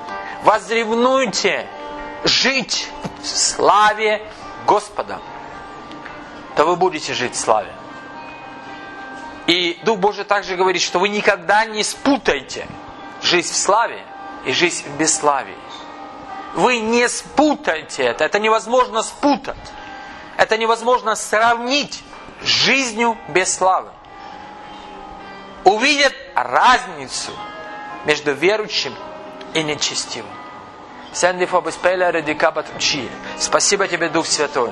возревнуйте жить в славе Господа, то вы будете жить в славе. И Дух Божий также говорит, что вы никогда не спутаете жизнь в славе и жизнь в бесславии. Вы не спутаете это. Это невозможно спутать. Это невозможно сравнить с жизнью без славы. Увидят разницу между верующим и нечестивым. Sendi fo bispellere di capatuci. Спасибо тебе, Дух Святой.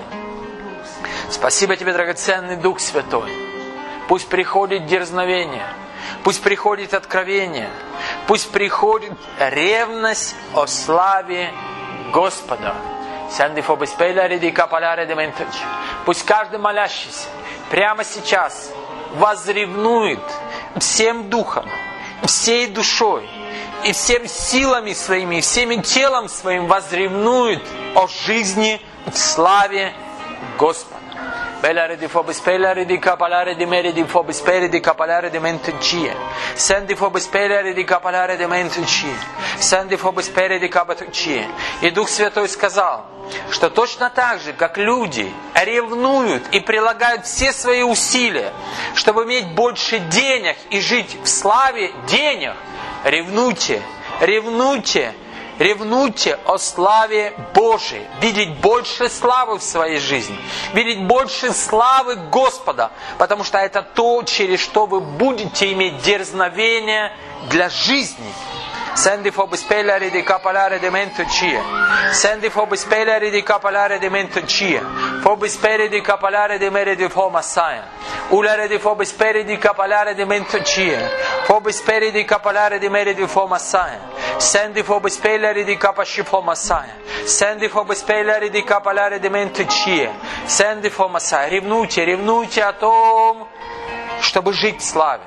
Спасибо тебе, драгоценный Дух Святой. Пусть приходит дерзновение, пусть приходит откровение, пусть приходит ревность о славе Господа. Sendi fo bispellere di capalare di menteci. Пусть каждый молящийся прямо сейчас возревнует всем духом, всей душой, и всеми силами своими, и всеми телом своим возревнует о жизни в славе Господа. Belare di fo bispellere di capalare di mere di fo bispellere di capalare di menteci. Sendi fo bispellere di capalare di menteci. Sendi fo bispellere di capatuci. И Дух Святой сказал, что точно так же, как люди ревнуют и прилагают все свои усилия, чтобы иметь больше денег и жить в славе денег, ревнуйте, ревнуйте, ревнуйте о славе Божией, видеть больше славы в своей жизни, видеть больше славы Господа, потому что это то, через что вы будете иметь дерзновение для жизни. Sendi fo bispellere di capalare di menteci. Sendi fo bispellere di capalare di menteci. Fo bispellere di capalare di mere di fo masaya. Ulare di fo bispellere di capalare di menteci. Fo bispellere di capalare di mere di fo masaya. Sendi fo bispellere di capashifo masaya. Sendi fo bispellere di capalare di menteci. Sendi fo masaya. Ревнуйте, ревнуйте о том, чтобы жить в славе.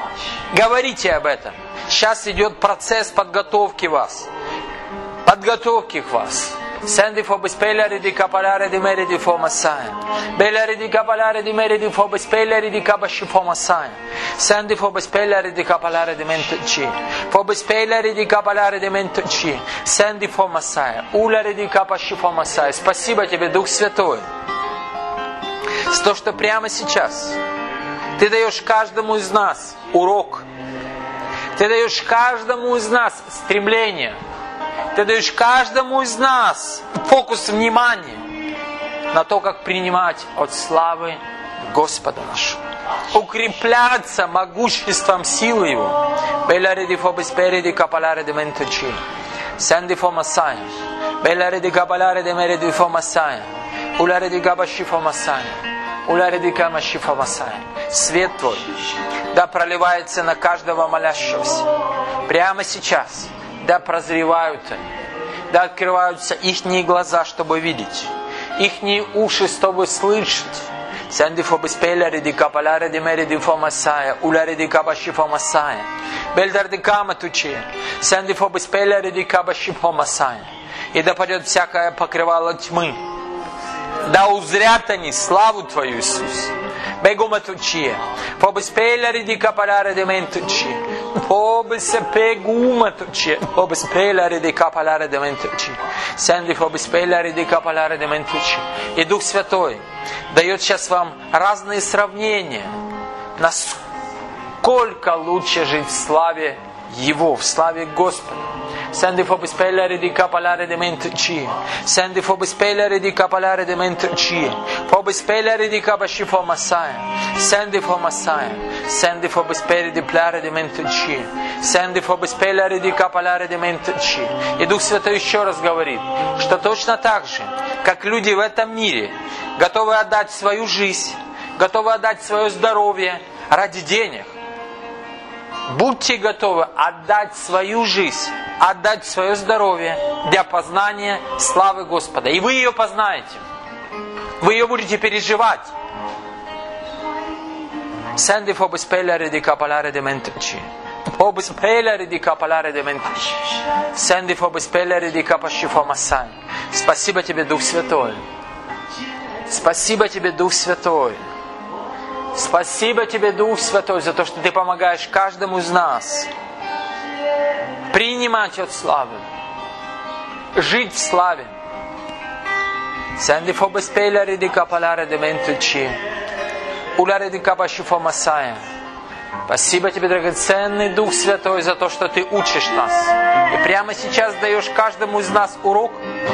Говорите об этом. Сейчас идет процесс подготовки вас. Подготовки к вас. Sendi fo bispellere di capalare di mere di fo masaya. Bellere di capalare di mere di fo bispellere di capashifo masaya. Sendi fo bispellere di capalare di menteci. Fo bispellere di capalare di menteci. Sendi fo masaya. Ulare di capashifo masaya. Спасибо тебе, Дух Святой, за то, что прямо сейчас Ты даешь каждому из нас урок. Ты даешь каждому из нас стремление. Ты даешь каждому из нас фокус внимания на то, как принимать от славы Господа нашего. Укрепляться могуществом силы Его. Senti for Messiah. Bella di capalare de mere di for Messiah. Уларе di gabashi for Messiah. Уларе di камаши for Messiah. Свет Твой да проливается на каждого молящегося. Прямо сейчас да прозревают они. Да открываются ихние глаза, чтобы видеть. Ихние уши, чтобы слышать. Senti for bespellere di capalare de mere di for Messiah. Уларе di gabashi for Messiah. Бельдар di кама туче. Senti for bespellere di gabashi for Messiah. И да падет всякое покрывало тьмы. Да узрят они славу Твою, Иисус. Бегума туче. For bespellere di capalare de men tуче. For bespeguma tуче. For bespellere di capalare de men tуче. Senti for bespellere di capalare de men tуче. И Дух Святой дает сейчас вам разные сравнения, насколько лучше жить в славе Его, в славе Господа. Senti for bespellere di capalare de mentcie. Senti for bespellere di capalare de mentcie. For bespellere di cabashi for Messiah. Senti for Messiah. Senti for bespellere di plare de mentcie. Senti for bespellere di capalare de mentcie. И Дух Святой еще раз говорит, что точно так же, как люди в этом мире готовы отдать свою жизнь, готовы отдать свое здоровье ради денег, будьте готовы отдать свою жизнь, отдать свое здоровье для познания славы Господа. И вы ее познаете. Вы ее будете переживать. Senti for bespellere di capalare de mentci. For bespellere di capalare de mentci. Senti for bespellere di capashi for Messiah. Спасибо Тебе, Дух Святой. Спасибо Тебе, Дух Святой. Спасибо Тебе, Дух Святой, за то, что Ты помогаешь каждому из нас принимать от славы, жить в славе. Senti for bespellere di capalare de mentci. Уларе di capashi for Messiah. Спасибо Тебе, драгоценный Дух Святой, за то, что Ты учишь нас. И прямо сейчас даешь каждому из нас урок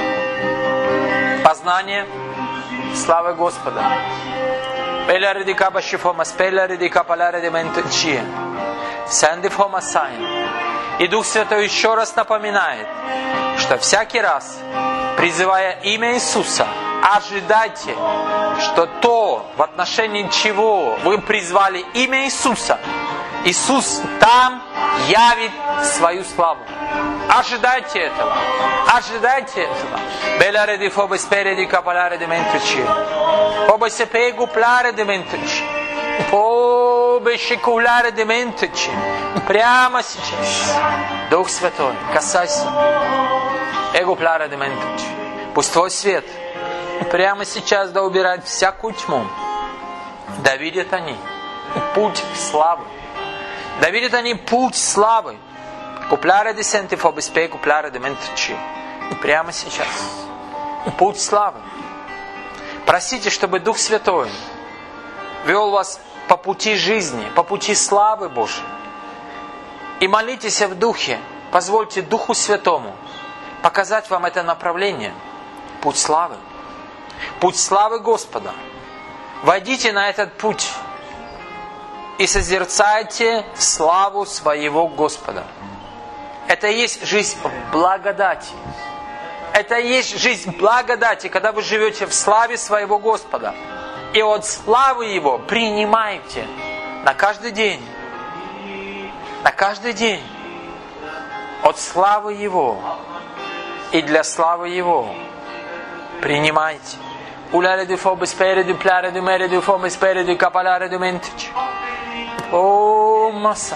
познания славы Господа. Spellere di cabashi for Messiah. Spellere di capalare de mentcie. Senti for Messiah. И Дух Святой еще раз напоминает, что всякий раз, призывая имя Иисуса, ожидайте, что то, в отношении чего вы призвали имя Иисуса, Иисус там явит свою славу. Ожидайте этого. Ожидайте этого. Bellare di fobe spere di capalare de mentci. Fobe sepe guplare de mentci. Fobe шекулare de mentci. Прямо сейчас. Дух Святой, касайся. Эгуплare de mentci. Пусть Твой свет прямо сейчас да убирает всякую тьму. Да видят они путь славы. Да видят они путь славы. Куплare di senti fobe spe куплare de mentci. Прямо сейчас. Путь славы. Просите, чтобы Дух Святой вел вас по пути жизни, по пути славы Божьей. И молитесь в Духе. Позвольте Духу Святому показать вам это направление. Путь славы. Путь славы Господа. Войдите на этот путь и созерцайте славу своего Господа. Это и есть жизнь в благодати. Это и есть жизнь благодати, когда вы живете в славе своего Господа. И от славы Его принимаете на каждый день. На каждый день. От славы Его. И для славы Его. Принимайте. Уларе ди фобе спери ди пляре ди мере ди фобе спери ди капаларе ди ментич. О, Масай.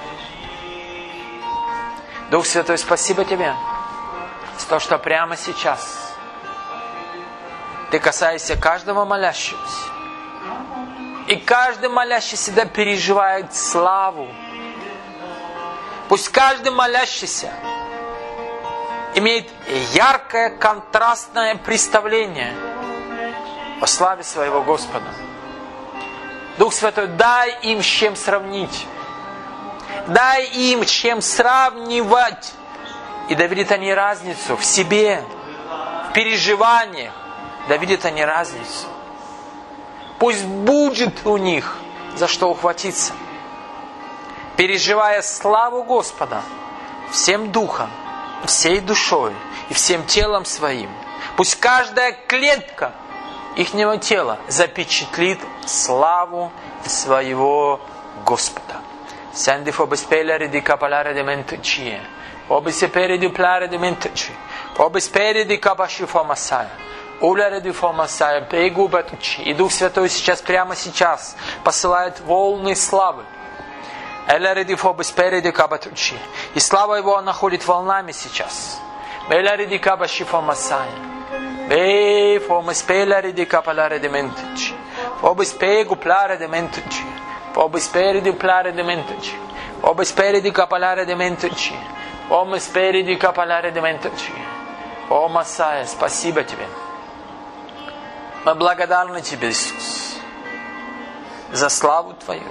Дух Святой, спасибо Тебе за то, что прямо сейчас Ты касаешься каждого молящегося. И каждый молящийся да переживает славу. Пусть каждый молящийся имеет яркое, контрастное представление о славе своего Господа. Дух Святой, дай им с чем сравнить. Дай им с чем сравнивать. И да видят они разницу в себе, в переживаниях. Да видят они разницу. Пусть будет у них за что ухватиться. Переживая славу Господа всем духом, всей душой и всем телом своим. Пусть каждая клетка ихнего тела запечатлит славу своего Господа. Сенди фобеспелери ди капаляре де ментучие. Обесепери ди пларе де ментучи. Обеспери ди капаши фомасая. Уляре ди фомасая. Пейгу батучи. И Дух Святой сейчас, прямо сейчас, посылает волны славы. Эларе ди фобеспери ди капатучи. И слава Его находит волнами сейчас. Эларе ди капаши фомасая. Beh, fome spelare di capalare de mentici. Fobe spego plare de mentici. Fobe speri di plare de mentici. Fobe speri di capalare de mentici. Fobe speri di capalare de mentici. О, Масая, спасибо Тебе. Мы благодарны Тебе, Иисус, за славу Твою.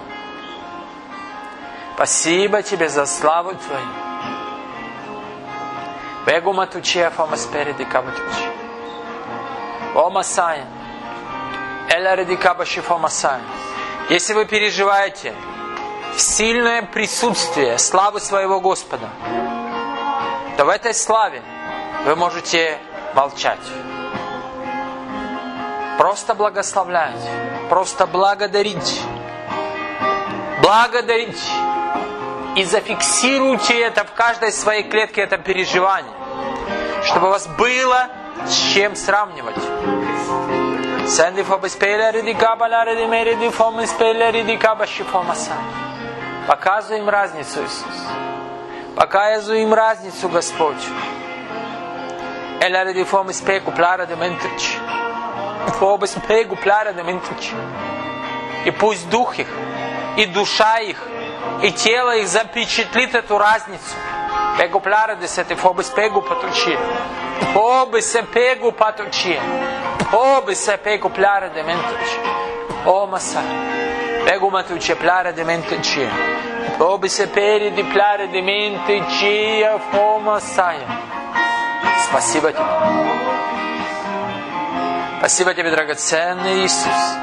Спасибо Тебе за славу Твою. Бегу матуче, фоме спери ди капатучи. О, Масая, Масая. Если вы переживаете сильное присутствие славы своего Господа, то в этой славе вы можете молчать. Просто благословлять, просто благодарить. Благодарить. И зафиксируйте это в каждой своей клетке, это переживание, чтобы у вас было с чем сравнивать. Показывай им разницу, Иисус. Показывай им разницу, Господь. И пусть дух их, и душа их, и тело их запечатлит эту разницу. Pego plare de se te fobis pego patuci. Fobe se pego patuci. Fobe se pego plare de mentuci. O Massa. Pego matuci plare de mentuci. Fobe se peri di plare de mentuci. Фо Масая. Спасибо Тебе. Спасибо Тебе, драгоценный Иисус.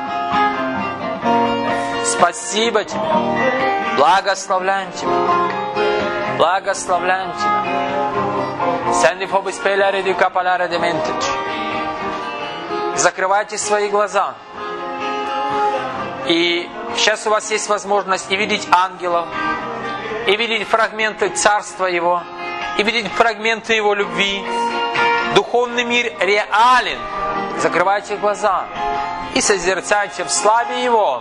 Спасибо Тебе. Благословляем Тебя. Благословляем Тебя. Сенди фобис пеляри ди капаляри де ментич. Закрывайте свои глаза. И сейчас у вас есть возможность и видеть ангелов, и видеть фрагменты Царства Его, и видеть фрагменты Его любви. Духовный мир реален. Закрывайте глаза и созерцайте в славе Его.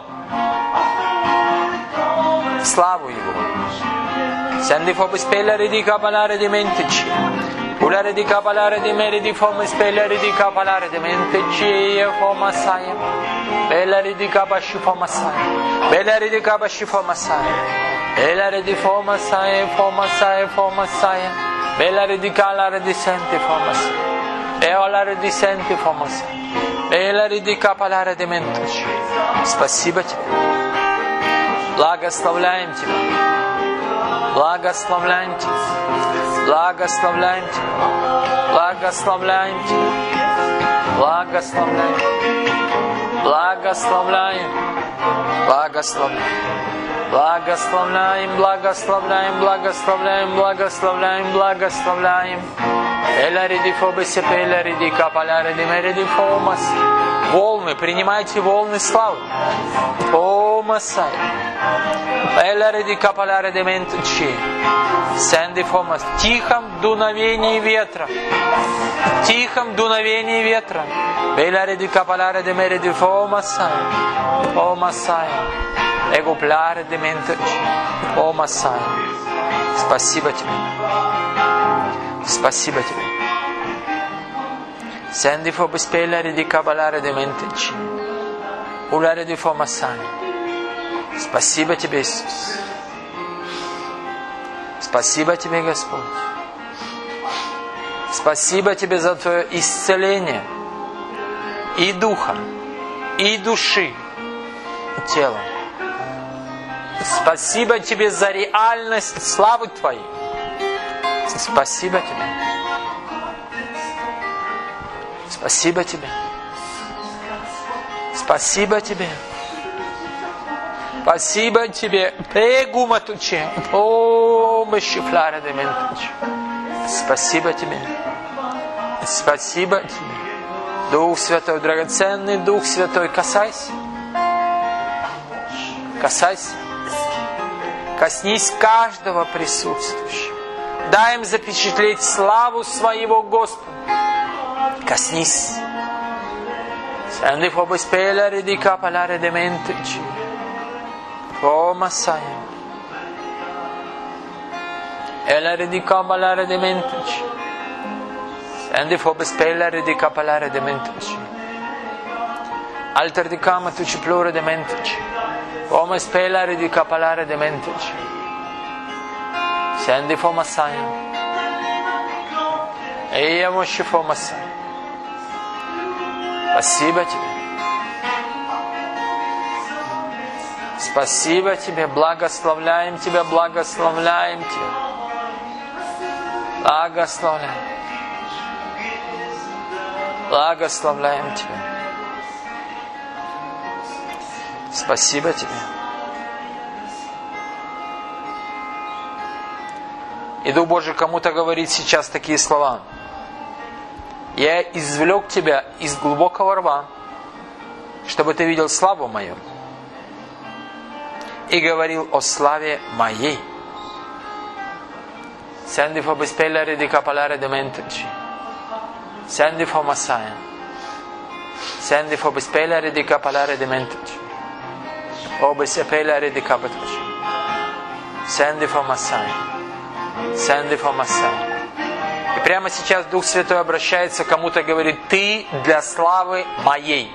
Славу Его. Sendi fome spellere di capalare di mentici. Ulare di capalare di meri di fome spellere di capalare di mentici. E fome assai. Bellare di capaci fome assai. Bellare di capaci fome assai. Bellare di fome assai, fome assai, fome assai. Bellare di calare di senti fome assai. Beolare di senti fome assai. Bellare di capalare di mentici. Спасибо Тебе. Благословляем Тебя. Благословляем Тебя. Благословляем Тебя. Благословляем Тебя. Благословляем. Благословляем. Благословляем. Благословляем, благословляем, благословляем, благословляем, благословляем. Элариди фобисе пелариди капаляриди мериди фомас. Волны, принимайте волны славы. Фомасай. Элариди капаляриди ментучи. Сенди фомас. В тихом дуновении ветра. В тихом дуновении ветра. Элариди капаляриди мериди фомасай. Фомасай. Эго-пляре де менточи. О, Масая. Спасибо Тебе. Спасибо Тебе. Сенди фо беспелари ди кабаларе де менточи. Уларе ди фо Масая. Спасибо Тебе, Иисус. Спасибо Тебе, Господь. Спасибо Тебе за Твое исцеление и духа, и души, и тела. Спасибо Тебе за реальность славы Твоей. Спасибо Тебе. Спасибо Тебе. Спасибо Тебе. Спасибо Тебе. Пегуматуче. Помощи флара дементуче. Спасибо Тебе. Спасибо Тебе. Дух Святой, драгоценный Дух Святой, касайся. Касайся. Коснись каждого присутствующего. Дай им запечатлеть славу своего Господа. Коснись. Сэнди фобы спеля редика паляре дементичи. О, Масая. Эля редика паляре дементичи. Сэнди фобы спеля редика паляре дементичи. Альтер дикама тучи плуре дементичи. Come spelare di capalare de mentici. Sendi fomasaya. И я мощи фомасая. Спасибо Тебе. Спасибо Тебе. Благословляем Тебя, благословляем Тебя. Благословляем. Благословляем Тебя. Спасибо Тебе. И Дух Божий кому-то говорит сейчас такие слова. Я извлек тебя из глубокого рва, чтобы ты видел славу мою. И говорил о славе моей. Sendi fo bespellere di capalare de menteci. Sendi fo massaia. Sendi fo bespellere di capalare de menteci. Obe sepellere di capatoci. Sendi fo massaia. Sendi fo massaia. И прямо сейчас Дух Святой обращается к кому-то и говорит: ты для славы моей.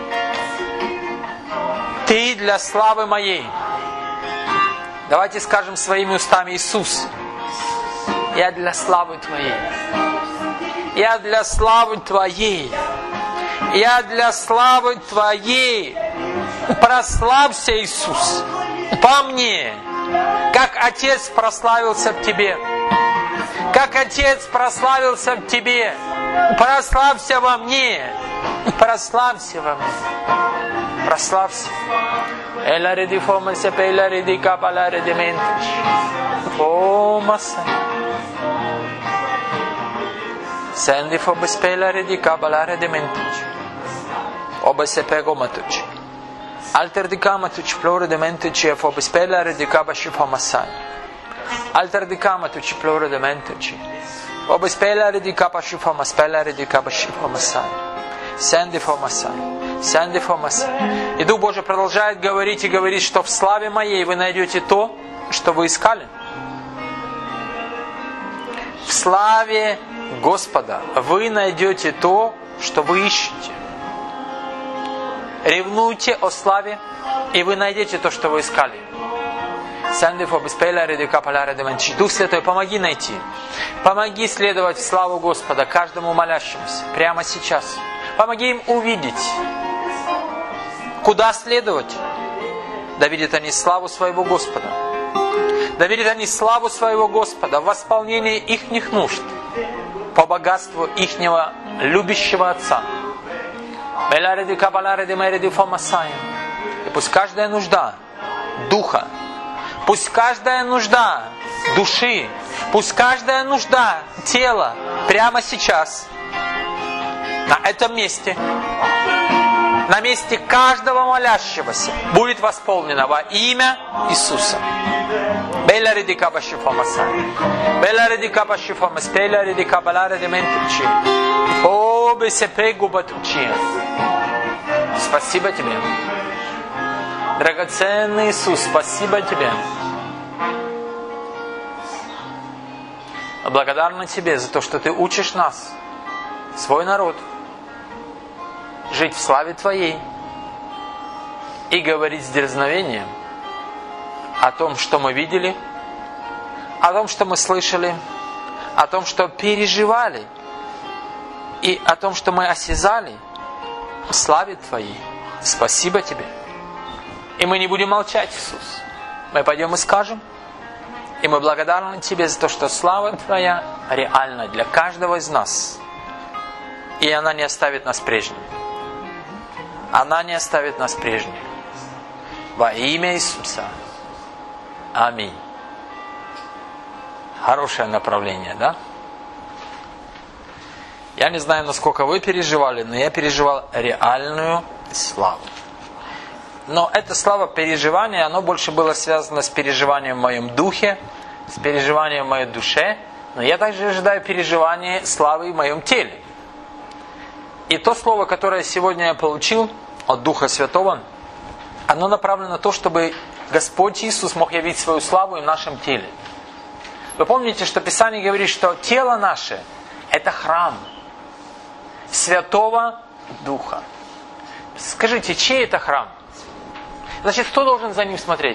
Ты для славы моей. Давайте скажем своими устами: Иисус, я для славы Твоей. Я для славы Твоей. Я для славы Твоей. Прославься, Иисус, по мне, как Отец прославился в Тебе. Как Отец прославился в Тебе. Прославься во мне. Прославься во мне. Прославься. Эла реди фомасе пейла реди капала реди ментиш. Фомаса. Сенди фобес пейла реди капала реди ментиш. Обесе пего матуч. Альтер ди каматуч флоре де ментиш фобес пейла реди кабаши фомасай. Alter di cama tu ci plore de menteci. Obe spellare di capa shifoma, spellare di capa shifoma sai. Сэнди фомасай. Сэнди фомасай. И Дух Божий продолжает говорить и говорить, что в славе моей вы найдете то, что вы искали. В славе Господа вы найдете то, что вы ищете. Ревнуйте о славе, и вы найдете то, что вы искали. Дух Святой, помоги найти. Помоги следовать в славу Господа каждому молящемуся прямо сейчас. Помоги им увидеть, куда следовать. Да видят они славу своего Господа. Да видят они славу своего Господа в восполнении ихних нужд, по богатству ихнего любящего Отца. И пусть каждая нужда духа, пусть каждая нужда души, пусть каждая нужда тела прямо сейчас, на этом месте, на месте каждого молящегося будет восполнена во имя Иисуса. Bella redica bashifomasa. Bella redica bashifomas. Bella redica balare de mentuchi. О, бесепегу батучи. Спасибо Тебе. Драгоценный Иисус, спасибо Тебе. Благодарны Тебе за то, что Ты учишь нас, свой народ, жить в славе Твоей и говорить с дерзновением о том, что мы видели, о том, что мы слышали, о том, что переживали, и о том, что мы осязали в славе Твоей. Спасибо Тебе. И мы не будем молчать, Иисус. Мы пойдем и скажем. И мы благодарны Тебе за то, что слава Твоя реальна для каждого из нас. И она не оставит нас прежними. Она не оставит нас прежними. Во имя Иисуса. Аминь. Хорошее направление, да? Я не знаю, насколько вы переживали, но я переживал реальную славу. Но эта слава переживания, оно больше было связано с переживанием в моем духе, с переживанием в моей душе. Но я также ожидаю переживания славы в моем теле. И то слово, которое сегодня я получил от Духа Святого, оно направлено на то, чтобы Господь Иисус мог явить свою славу и в нашем теле. Вы помните, что Писание говорит, что тело наше – это храм Святого Духа. Скажите, чей это храм? Значит, кто должен за ним смотреть?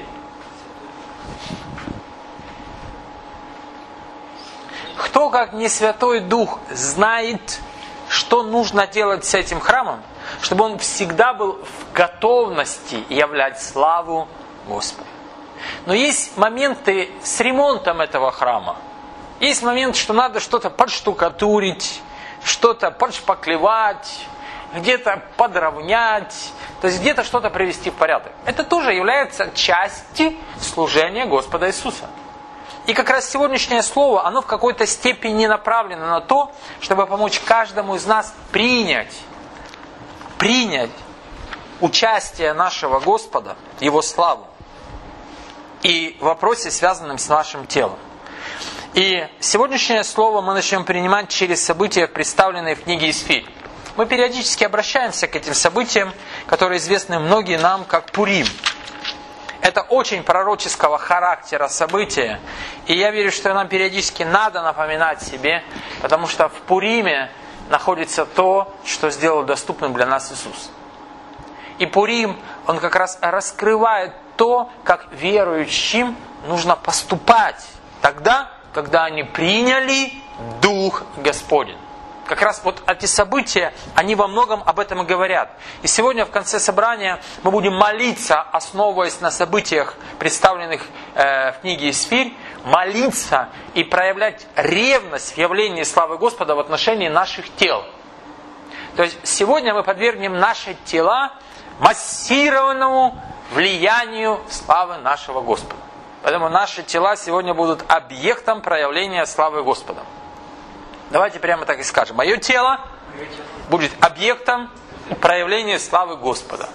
Кто, как не Святой Дух, знает, что нужно делать с этим храмом, чтобы он всегда был в готовности являть славу Господу? Но есть моменты с ремонтом этого храма. Есть момент, что надо что-то подштукатурить, что-то подшпаклевать, где-то подровнять, то есть где-то что-то привести в порядок. Это тоже является частью служения Господа Иисуса. И как раз сегодняшнее слово, оно в какой-то степени направлено на то, чтобы помочь каждому из нас принять, принять участие нашего Господа, Его славу, и в вопросе, связанном с нашим телом. И сегодняшнее слово мы начнем принимать через события, представленные в книге Исфирь. Мы периодически обращаемся к этим событиям, которые известны многим нам как Пурим. Это очень пророческого характера события. И я верю, что нам периодически надо напоминать себе, потому что в Пуриме находится то, что сделал доступным для нас Иисус. И Пурим, он как раз раскрывает то, как верующим нужно поступать тогда, когда они приняли Дух Господень. Как раз вот эти события, они во многом об этом и говорят. И сегодня в конце собрания мы будем молиться, основываясь на событиях, представленных э, в книге Исфирь, молиться и проявлять ревность в явлении славы Господа в отношении наших тел. То есть сегодня мы подвергнем наши тела массированному влиянию славы нашего Господа. Поэтому наши тела сегодня будут объектом проявления славы Господа. Давайте прямо так и скажем. Мое тело будет объектом проявления славы Господа.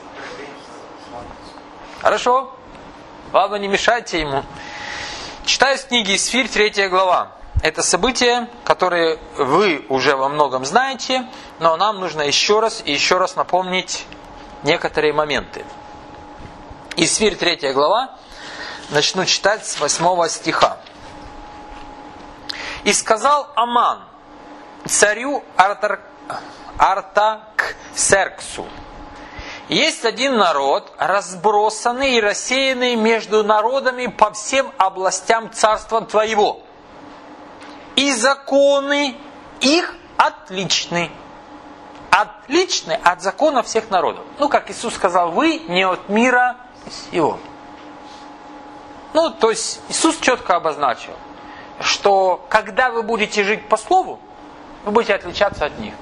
Хорошо? Ладно, не мешайте ему. Читаю с книги Исфирь, третья глава. Это события, которые вы уже во многом знаете, но нам нужно еще раз и еще раз напомнить некоторые моменты. Исфирь, третья глава. Начну читать с восьмого стиха. «И сказал Аман царю Артар... Артаксерксу: есть один народ, разбросанный и рассеянный между народами по всем областям царства твоего. И законы их отличны». Отличны от закона всех народов. Ну, как Иисус сказал, вы не от мира сего. Ну, то есть Иисус четко обозначил, что когда вы будете жить по слову, вы будете отличаться от них.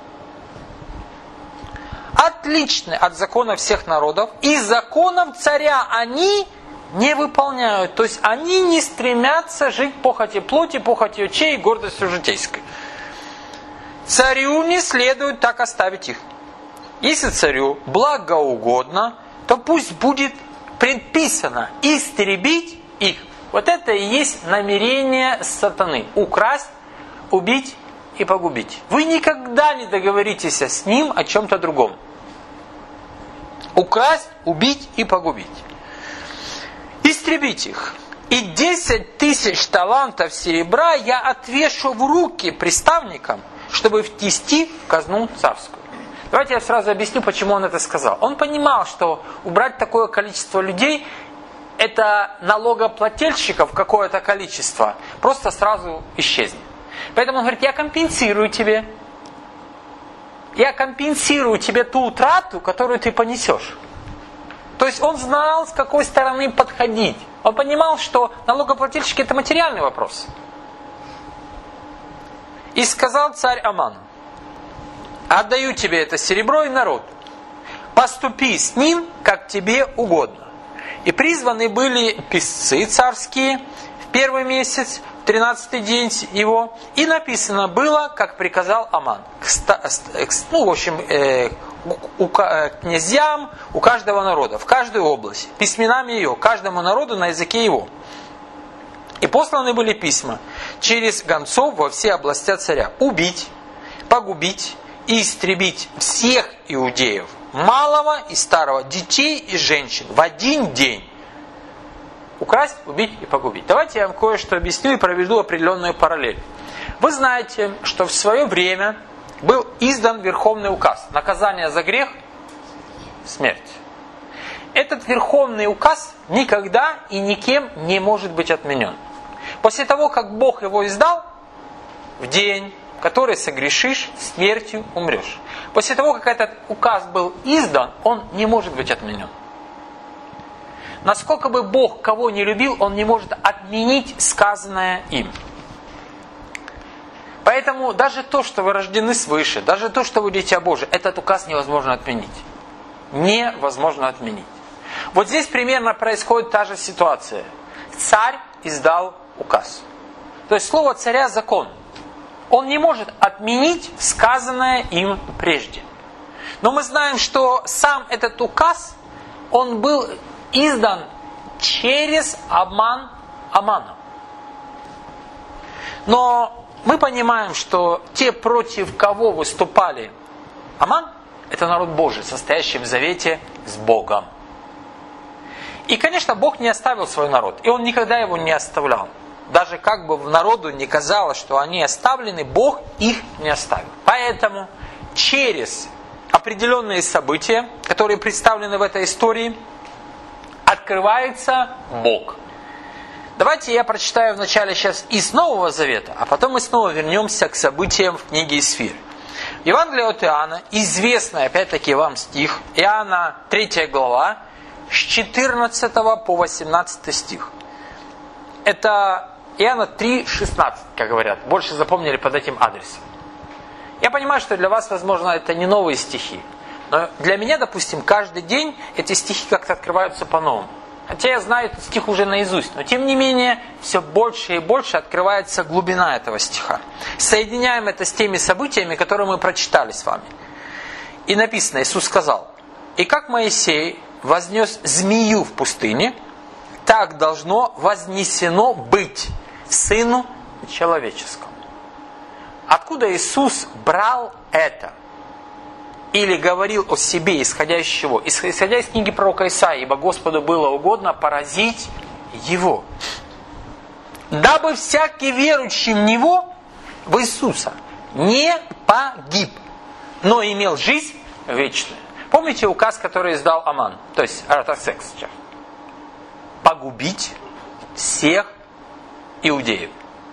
Отличны от закона всех народов, и законом царя они не выполняют. То есть они не стремятся жить похотью плоти, похотью очей и гордостью житейской. Царю не следует так оставить их. Если царю благоугодно, то пусть будет предписано истребить их. Вот это и есть намерение сатаны. Украсть, убить и погубить. Вы никогда не договоритесь с ним о чем-то другом. Украсть, убить и погубить. Истребить их. И десять тысяч талантов серебра я отвешу в руки приставникам, чтобы втести в казну царскую. Давайте я сразу объясню, почему он это сказал. Он понимал, что убрать такое количество людей, это налогоплательщиков какое-то количество, просто сразу исчезнет. Поэтому он говорит, я компенсирую тебе. Я компенсирую тебе ту утрату, которую ты понесешь. То есть он знал, с какой стороны подходить. Он понимал, что налогоплательщики это материальный вопрос. И сказал царь Аману: отдаю тебе это серебро и народ. Поступи с ним, как тебе угодно. И призваны были писцы царские в первый месяц, в тринадцатый день его. И написано было, как приказал Аман. Ну, в общем, у князьям, у каждого народа, в каждую область, письменами ее, каждому народу на языке его. И посланы были письма через гонцов во все области царя: убить, погубить и истребить всех иудеев, малого и старого, детей и женщин, в один день. Украсть, убить и погубить. Давайте я вам кое-что объясню и проведу определенную параллель. Вы знаете, что в свое время был издан верховный указ. Наказание за грех – смерть. Этот верховный указ никогда и никем не может быть отменен. После того, как Бог его издал, в день, в который согрешишь, смертью умрешь. После того, как этот указ был издан, он не может быть отменен. Насколько бы Бог кого не любил, Он не может отменить сказанное им. Поэтому даже то, что вы рождены свыше, даже то, что вы дитя Божие, этот указ невозможно отменить. Невозможно отменить. Вот здесь примерно происходит та же ситуация. Царь издал указ. То есть слово царя – закон. Он не может отменить сказанное им прежде. Но мы знаем, что сам этот указ, он был издан через обман Амана. Но мы понимаем, что те, против кого выступали Аман, это народ Божий, состоящий в завете с Богом. И, конечно, Бог не оставил свой народ, и Он никогда его не оставлял. Даже как бы народу не казалось, что они оставлены, Бог их не оставил. Поэтому через определенные события, которые представлены в этой истории, открывается Бог. Давайте я прочитаю вначале сейчас из Нового Завета, а потом мы снова вернемся к событиям в книге Исфир. Евангелие от Иоанна, известный опять-таки вам стих, Иоанна третья глава, с четырнадцатого по восемнадцатый стих. Это Иоанна три шестнадцать, как говорят. Больше запомнили под этим адресом. Я понимаю, что для вас, возможно, это не новые стихи. Но для меня, допустим, каждый день эти стихи как-то открываются по-новому. Хотя я знаю этот стих уже наизусть. Но тем не менее, все больше и больше открывается глубина этого стиха. Соединяем это с теми событиями, которые мы прочитали с вами. И написано, Иисус сказал: «И как Моисей вознес змею в пустыне, так должно вознесено быть Сыну Человеческому». Откуда Иисус брал это? Или говорил о себе, исходя из чего? Исходя из книги пророка Исаии: «Ибо Господу было угодно поразить Его, дабы всякий верующий в Него, в Иисуса, не погиб, но имел жизнь вечную». Помните указ, который издал Аман? То есть Артаксеркс. Погубить всех иудеев.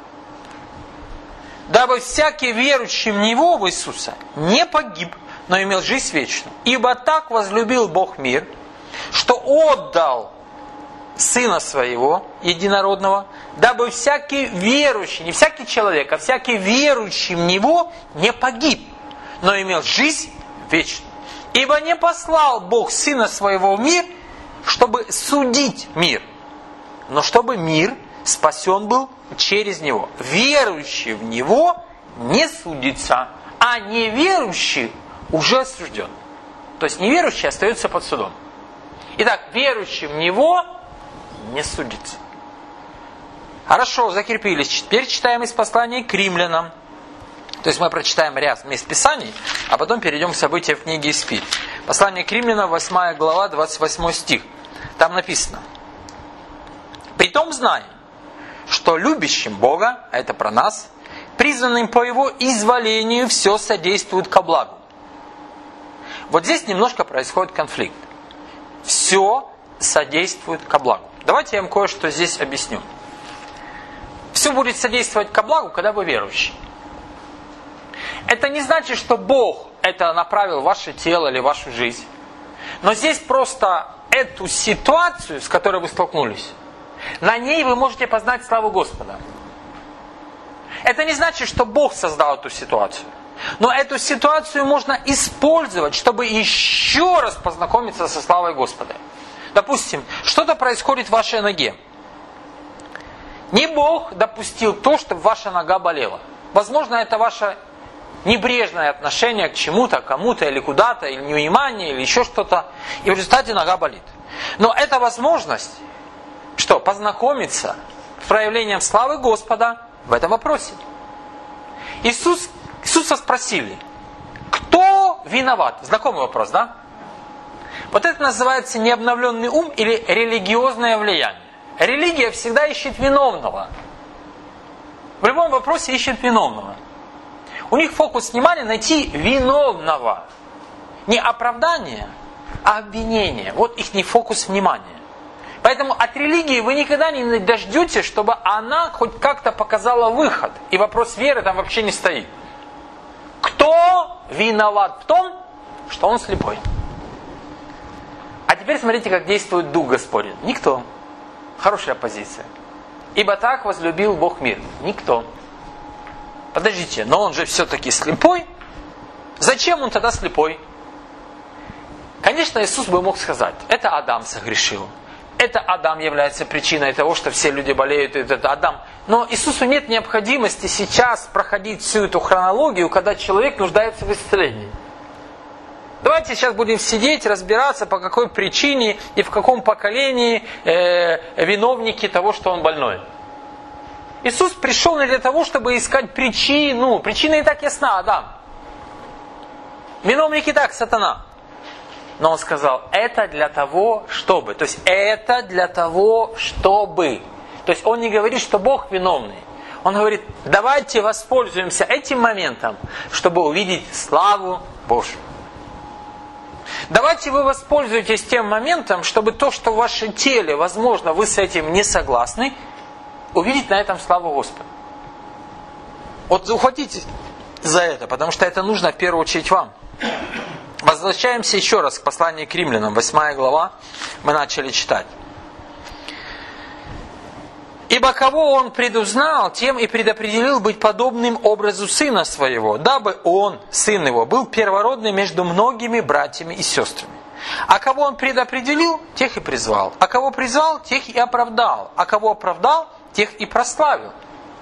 Дабы всякий верующий в Него, в Иисуса, не погиб, но имел жизнь вечную. Ибо так возлюбил Бог мир, что отдал Сына Своего, Единородного, дабы всякий верующий, не всякий человек, а всякий верующий в Него не погиб, но имел жизнь вечную. Ибо не послал Бог Сына Своего в мир, чтобы судить мир, но чтобы мир спасен был через Него. Верующий в Него не судится, а неверующий уже осужден. То есть неверующий остается под судом. Итак, верующий в Него не судится. Хорошо, закрепились. Теперь читаем из послания к римлянам. То есть мы прочитаем ряд мест Писаний, а потом перейдем к событиям в книге Исфир. Послание к римлянам, восьмая глава, двадцать восьмой стих. Там написано: «Притом знаем, что любящим Бога, а это про нас, призванным по Его изволению, все содействует ко благу». Вот здесь немножко происходит конфликт. Все содействует ко благу. Давайте я вам кое-что здесь объясню. Все будет содействовать ко благу, когда вы верующий. Это не значит, что Бог это направил в ваше тело или в вашу жизнь. Но здесь просто эту ситуацию, с которой вы столкнулись, На ней вы можете познать славу Господа. Это не значит, что Бог создал эту ситуацию. Но эту ситуацию можно использовать, чтобы еще раз познакомиться со славой Господа. Допустим, что-то происходит в вашей ноге. Не Бог допустил то, чтобы ваша нога болела. Возможно, это ваше небрежное отношение к чему-то, кому-то или куда-то, или невнимание, или еще что-то. И в результате нога болит. Но это возможность, что познакомиться с проявлением славы Господа в этом вопросе. Иисус, Иисуса спросили, кто виноват? Знакомый вопрос, да? Вот это называется необновленный ум или религиозное влияние. Религия всегда ищет виновного. В любом вопросе ищет виновного. У них фокус внимания найти виновного. Не оправдание, а обвинение. Вот их фокус внимания. Поэтому от религии вы никогда не дождетесь, чтобы она хоть как-то показала выход. И вопрос веры там вообще не стоит. Кто виноват в том, что он слепой? А теперь смотрите, как действует Дух Господень. Никто. Хорошая позиция. Ибо так возлюбил Бог мир. Никто. Подождите, но он же все-таки слепой. Зачем он тогда слепой? Конечно, Иисус бы мог сказать, это Адам согрешил. Это Адам является причиной того, что все люди болеют, это Адам. Но Иисусу нет необходимости сейчас проходить всю эту хронологию, когда человек нуждается в исцелении. Давайте сейчас будем сидеть, разбираться, по какой причине и в каком поколении э, виновники того, что он больной. Иисус пришел не для того, чтобы искать причину. Причина и так ясна, Адам. Виновник и так сатана. Но он сказал, это для того, чтобы. То есть, это для того, чтобы. То есть, он не говорит, что Бог виновный. Он говорит, давайте воспользуемся этим моментом, чтобы увидеть славу Божью. Давайте вы воспользуетесь тем моментом, чтобы то, что в вашем теле, возможно, вы с этим не согласны, увидеть на этом славу Господа. Вот ухватитесь за это, потому что это нужно в первую очередь вам. Возвращаемся еще раз к посланию к римлянам, восьмая глава, мы начали читать. «Ибо кого он предузнал, тем и предопределил быть подобным образу сына своего, дабы он, сын его, был первородный между многими братьями и сестрами. А кого он предопределил, тех и призвал. А кого призвал, тех и оправдал. А кого оправдал, тех и прославил».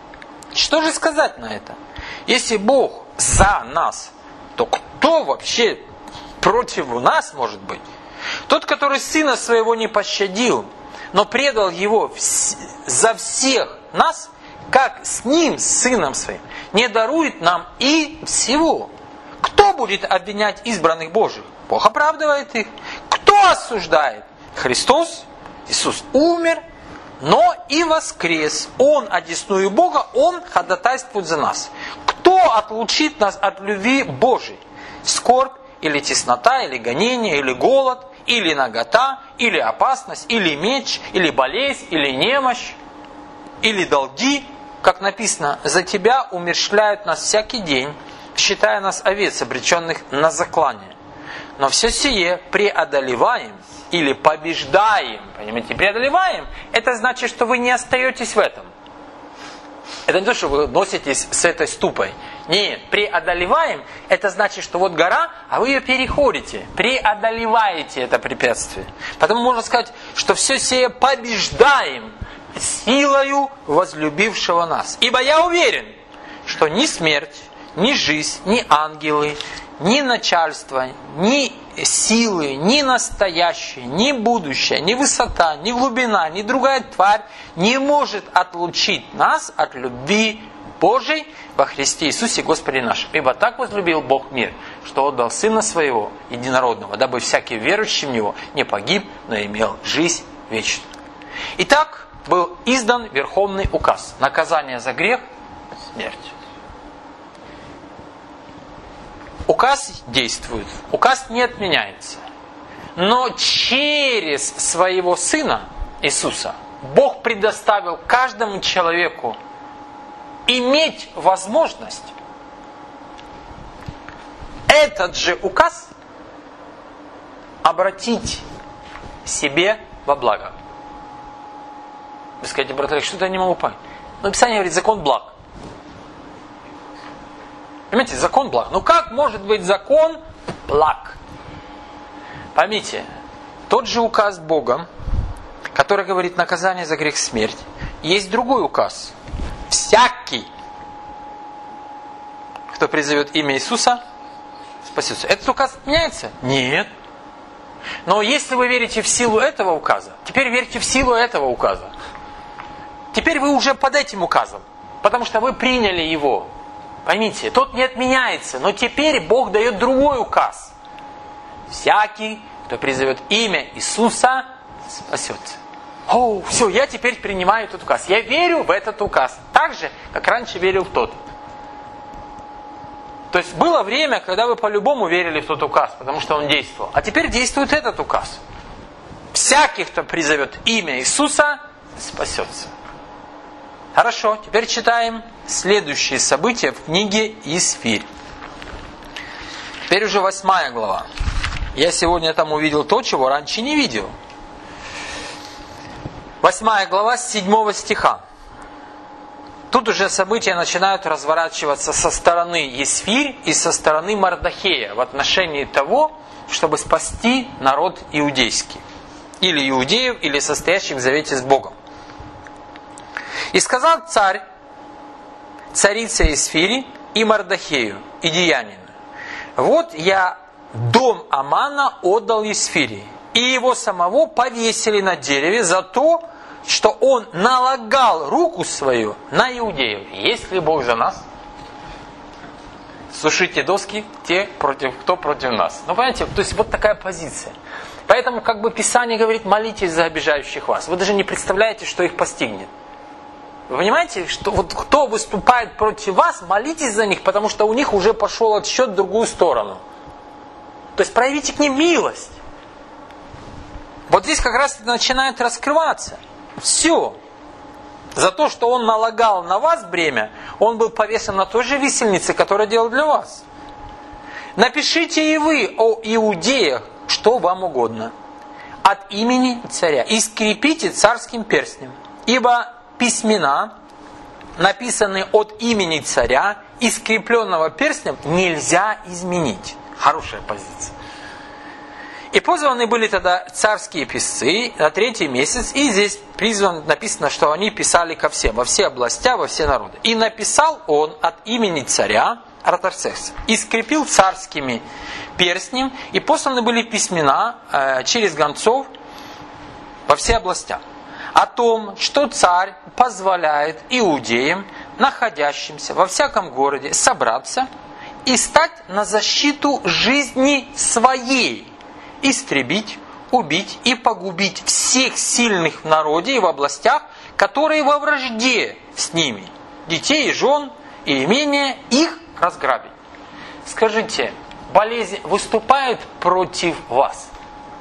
Что же сказать на это? Если Бог за нас, то кто вообще против нас может быть? Тот, который сына своего не пощадил, но предал его за всех нас, как с ним, с сыном своим, не дарует нам и всего. Кто будет обвинять избранных Божьих? Бог оправдывает их. Кто осуждает? Христос, Иисус умер, но и воскрес. Он одесную Бога, Он ходатайствует за нас. Кто отлучит нас от любви Божией? Скорбь, или теснота, или гонение, или голод, или нагота, или опасность, или меч, или болезнь, или немощь, или долги, как написано, за тебя умерщвляют нас всякий день, считая нас овец, обреченных на заклание. Но все сие преодолеваем или побеждаем. Понимаете, преодолеваем, это значит, что вы не остаетесь в этом. Это не то, что вы носитесь с этой ступой. Нет, преодолеваем, это значит, что вот гора, а вы ее переходите, преодолеваете это препятствие. Потому можно сказать, что все сие побеждаем силою возлюбившего нас. Ибо я уверен, что ни смерть, ни жизнь, ни ангелы, ни начальство, ни силы, ни настоящее, ни будущее, ни высота, ни глубина, ни другая тварь не может отлучить нас от любви Божией во Христе Иисусе Господе нашем. Ибо так возлюбил Бог мир, что отдал Сына Своего Единородного, дабы всякий верующий в Него не погиб, но имел жизнь вечную. Итак, был издан Верховный указ. Наказание за грех – смерть. Указ действует, указ не отменяется. Но через своего Сына Иисуса Бог предоставил каждому человеку иметь возможность этот же указ обратить себе во благо. Вы скажете, брат Олег, что-то я не могу понять. Но Писание говорит, закон благ. Понимаете, закон благ. Ну как может быть закон благ? Поймите, тот же указ Бога, который говорит наказание за грех смерть, есть другой указ. Всякий, кто призовет имя Иисуса, спасется. Этот указ меняется? Нет. Но если вы верите в силу этого указа, теперь верьте в силу этого указа. Теперь вы уже под этим указом, потому что вы приняли его. Поймите, тот не отменяется, но теперь Бог дает другой указ. Всякий, кто призовет имя Иисуса, спасется. О, все, я теперь принимаю этот указ. Я верю в этот указ. Так же, как раньше верил в тот. То есть было время, когда вы по-любому верили в тот указ, потому что он действовал. А теперь действует этот указ. Всякий, кто призовет имя Иисуса, спасется. Хорошо, теперь читаем следующие события в книге Исфирь. Теперь уже восьмая глава. Я сегодня там увидел то, чего раньше не видел. Восьмая глава с седьмого стиха. Тут уже события начинают разворачиваться со стороны Исфирь и со стороны Мардохея в отношении того, чтобы спасти народ иудейский. Или иудеев, или состоящих в завете с Богом. «И сказал царь, царице Исфири и Мардохею, идеянину, вот я дом Амана отдал Исфири, и его самого повесили на дереве за то, что он налагал руку свою на иудеев. Есть ли Бог за нас? Сушите доски, те против, кто против нас». Ну, понимаете, то есть вот такая позиция. Поэтому, как бы Писание говорит, молитесь за обижающих вас. Вы даже не представляете, что их постигнет. Вы понимаете, что вот кто выступает против вас, молитесь за них, потому что у них уже пошел отсчет в другую сторону. То есть проявите к ним милость. Вот здесь как раз начинает раскрываться. Все. За то, что он налагал на вас бремя, он был повешен на той же висельнице, которую делал для вас. Напишите и вы о иудеях, что вам угодно, от имени царя, и скрепите царским перстнем, ибо письмена, написанные от имени царя и скрепленного перстнем, нельзя изменить. Хорошая позиция. И позваны были тогда царские писцы на третий месяц, и здесь призван, написано, что они писали ко всем, во все областя, во все народы. И написал он от имени царя Артарцекса, и скрепил царскими перстнем, и посланы были письмена э, через гонцов во все областя о том, что царь позволяет иудеям, находящимся во всяком городе, собраться и стать на защиту жизни своей, истребить, убить и погубить всех сильных в народе и в областях, которые во вражде с ними, детей и жен, и имения их разграбить. Скажите, болезнь выступает против вас?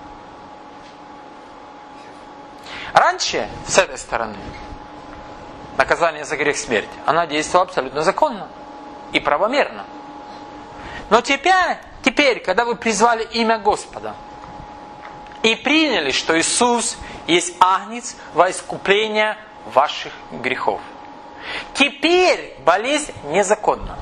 Раньше, с этой стороны, наказание за грех смерти, она действовала абсолютно законно и правомерно. Но теперь, теперь, когда вы призвали имя Господа и приняли, что Иисус есть агнец во искупление ваших грехов, теперь болезнь незаконна.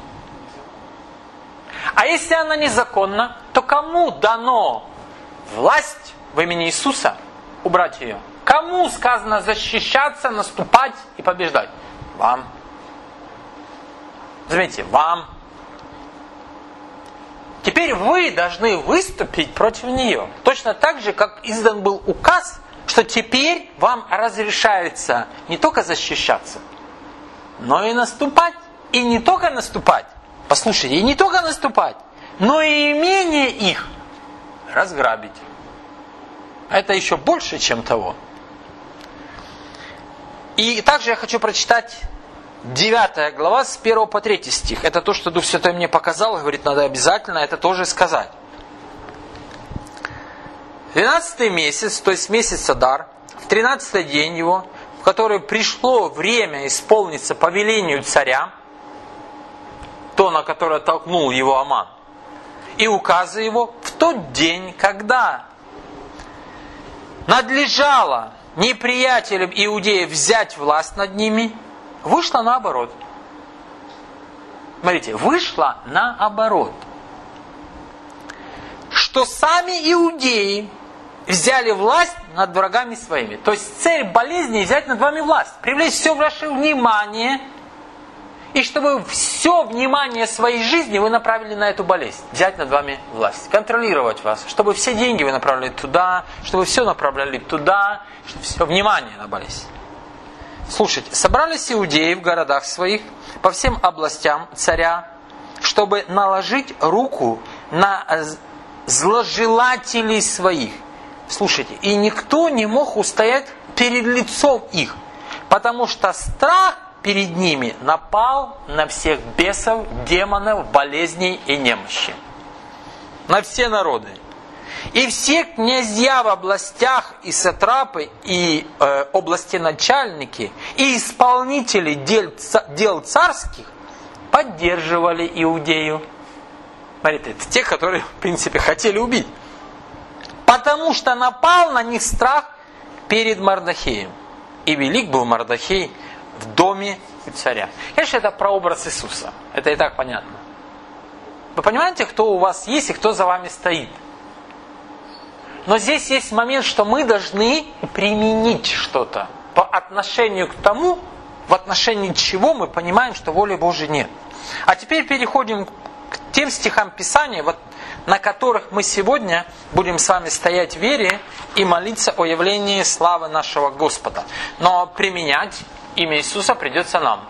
А если она незаконна, то кому дано власть в имени Иисуса убрать ее? Кому сказано защищаться, наступать и побеждать? Вам. Заметьте, вам. Теперь вы должны выступить против нее. Точно так же, как издан был указ, что теперь вам разрешается не только защищаться, но и наступать. И не только наступать. Послушайте, и не только наступать, но и имение их разграбить. Это еще больше, чем того. И также я хочу прочитать девятая глава с первого по третий стих. Это то, что Дух Святой мне показал. Говорит, надо обязательно это тоже сказать. Двенадцатый месяц, то есть месяц Адар, в тринадцатый день его, в который пришло время исполниться по велению царя, то, на которое толкнул его Аман, и указы его, в тот день, когда надлежало неприятелям иудеев взять власть над ними, вышло наоборот. Смотрите, вышло наоборот. Что сами иудеи взяли власть над врагами своими. То есть цель болезни взять над вами власть. Привлечь все ваше внимание. И чтобы все внимание своей жизни вы направили на эту болезнь. Взять над вами власть. Контролировать вас. Чтобы все деньги вы направляли туда. Чтобы все направляли туда. Чтобы все внимание на болезнь. Слушайте. Собрались иудеи в городах своих. По всем областям царя. Чтобы наложить руку на зложелателей своих. Слушайте, и никто не мог устоять перед лицом их, потому что страх перед ними напал на всех бесов, демонов, болезней и немощи. На все народы. И все князья в областях и сатрапы, и э, областеначальники, и исполнители дел, дел царских поддерживали Иудею. Смотрите, это те, которые, в принципе, хотели убить. Потому что напал на них страх перед Мардохеем. И велик был Мардохей в доме царя. Конечно, это прообраз Иисуса. Это и так понятно. Вы понимаете, кто у вас есть и кто за вами стоит? Но здесь есть момент, что мы должны применить что-то по отношению к тому, в отношении чего мы понимаем, что воли Божьей нет. А теперь переходим к тем стихам Писания, вот, на которых мы сегодня будем с вами стоять в вере и молиться о явлении славы нашего Господа. Но применять имя Иисуса придется нам.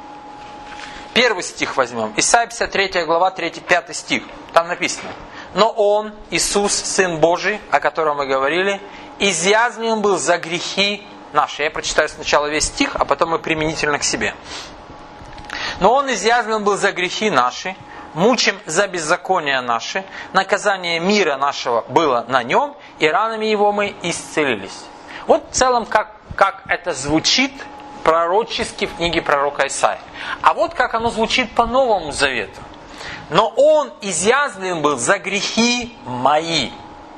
Первый стих возьмем. Исайя пятьдесят третья глава, третий-пятый стих. Там написано. Но Он, Иисус, Сын Божий, о котором мы говорили, изъязвлен был за грехи наши. Я прочитаю сначала весь стих, а потом и применительно к себе. Но Он изъязвлен был за грехи наши, мучим за беззакония наши, наказание мира нашего было на Нем, и ранами Его мы исцелились. Вот в целом, как, как это звучит пророчески в книге пророка Исаии. А вот как оно звучит по Новому Завету. Но Он изъязвлен был за грехи мои.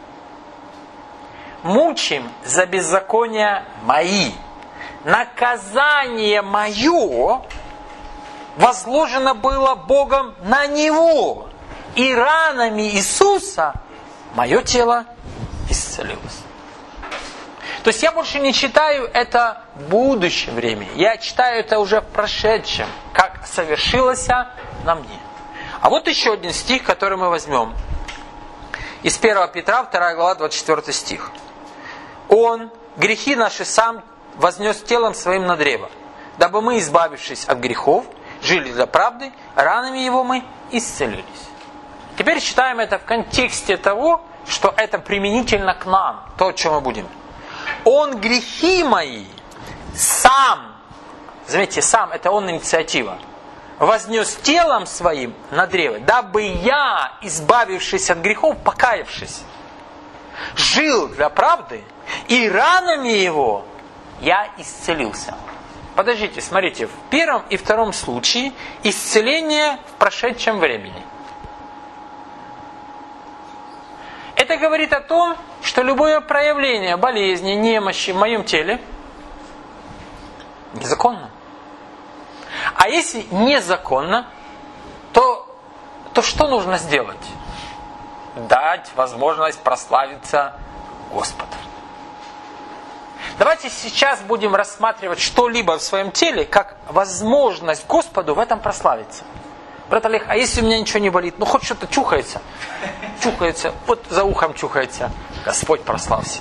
Мучим за беззакония мои. Наказание мое возложено было Богом на Него. И ранами Иисуса мое тело исцелилось. То есть я больше не читаю это в будущем времени. Я читаю это уже в прошедшем, как совершилось на мне. А вот еще один стих, который мы возьмем. Из первого Петра, вторая глава, двадцать четвёртый стих. Он грехи наши сам вознес телом своим на древо, дабы мы, избавившись от грехов, жили для правды, ранами Его мы исцелились. Теперь читаем это в контексте того, что это применительно к нам, то, о чем мы будем. Он грехи мои сам, заметьте, сам, это Он инициатива, вознес телом своим на древо, дабы я, избавившись от грехов, покаявшись, жил для правды, и ранами Его я исцелился. Подождите, смотрите, в первом и втором случае исцеление в прошедшем времени. Это говорит о том, что любое проявление болезни, немощи в моем теле незаконно. А если незаконно, то, то что нужно сделать? Дать возможность прославиться Господу. Давайте сейчас будем рассматривать что-либо в своем теле как возможность Господу в этом прославиться. Брат Олег, а если у меня ничего не болит? Ну хоть что-то чухается. Чухается, вот за ухом чухается. Господь прославься.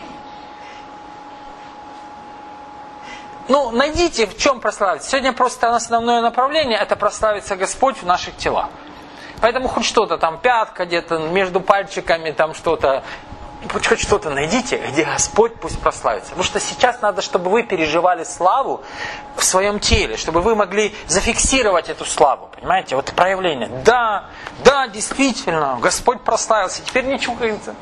Ну, найдите, в чем прославиться. Сегодня просто основное направление – это прославиться Господь в наших телах. Поэтому хоть что-то, там пятка где-то, между пальчиками, там что-то, хоть что-то найдите, где Господь пусть прославится. Потому что сейчас надо, чтобы вы переживали славу в своем теле, чтобы вы могли зафиксировать эту славу. Понимаете, вот проявление. Да, да, действительно, Господь прославился, теперь не чухается.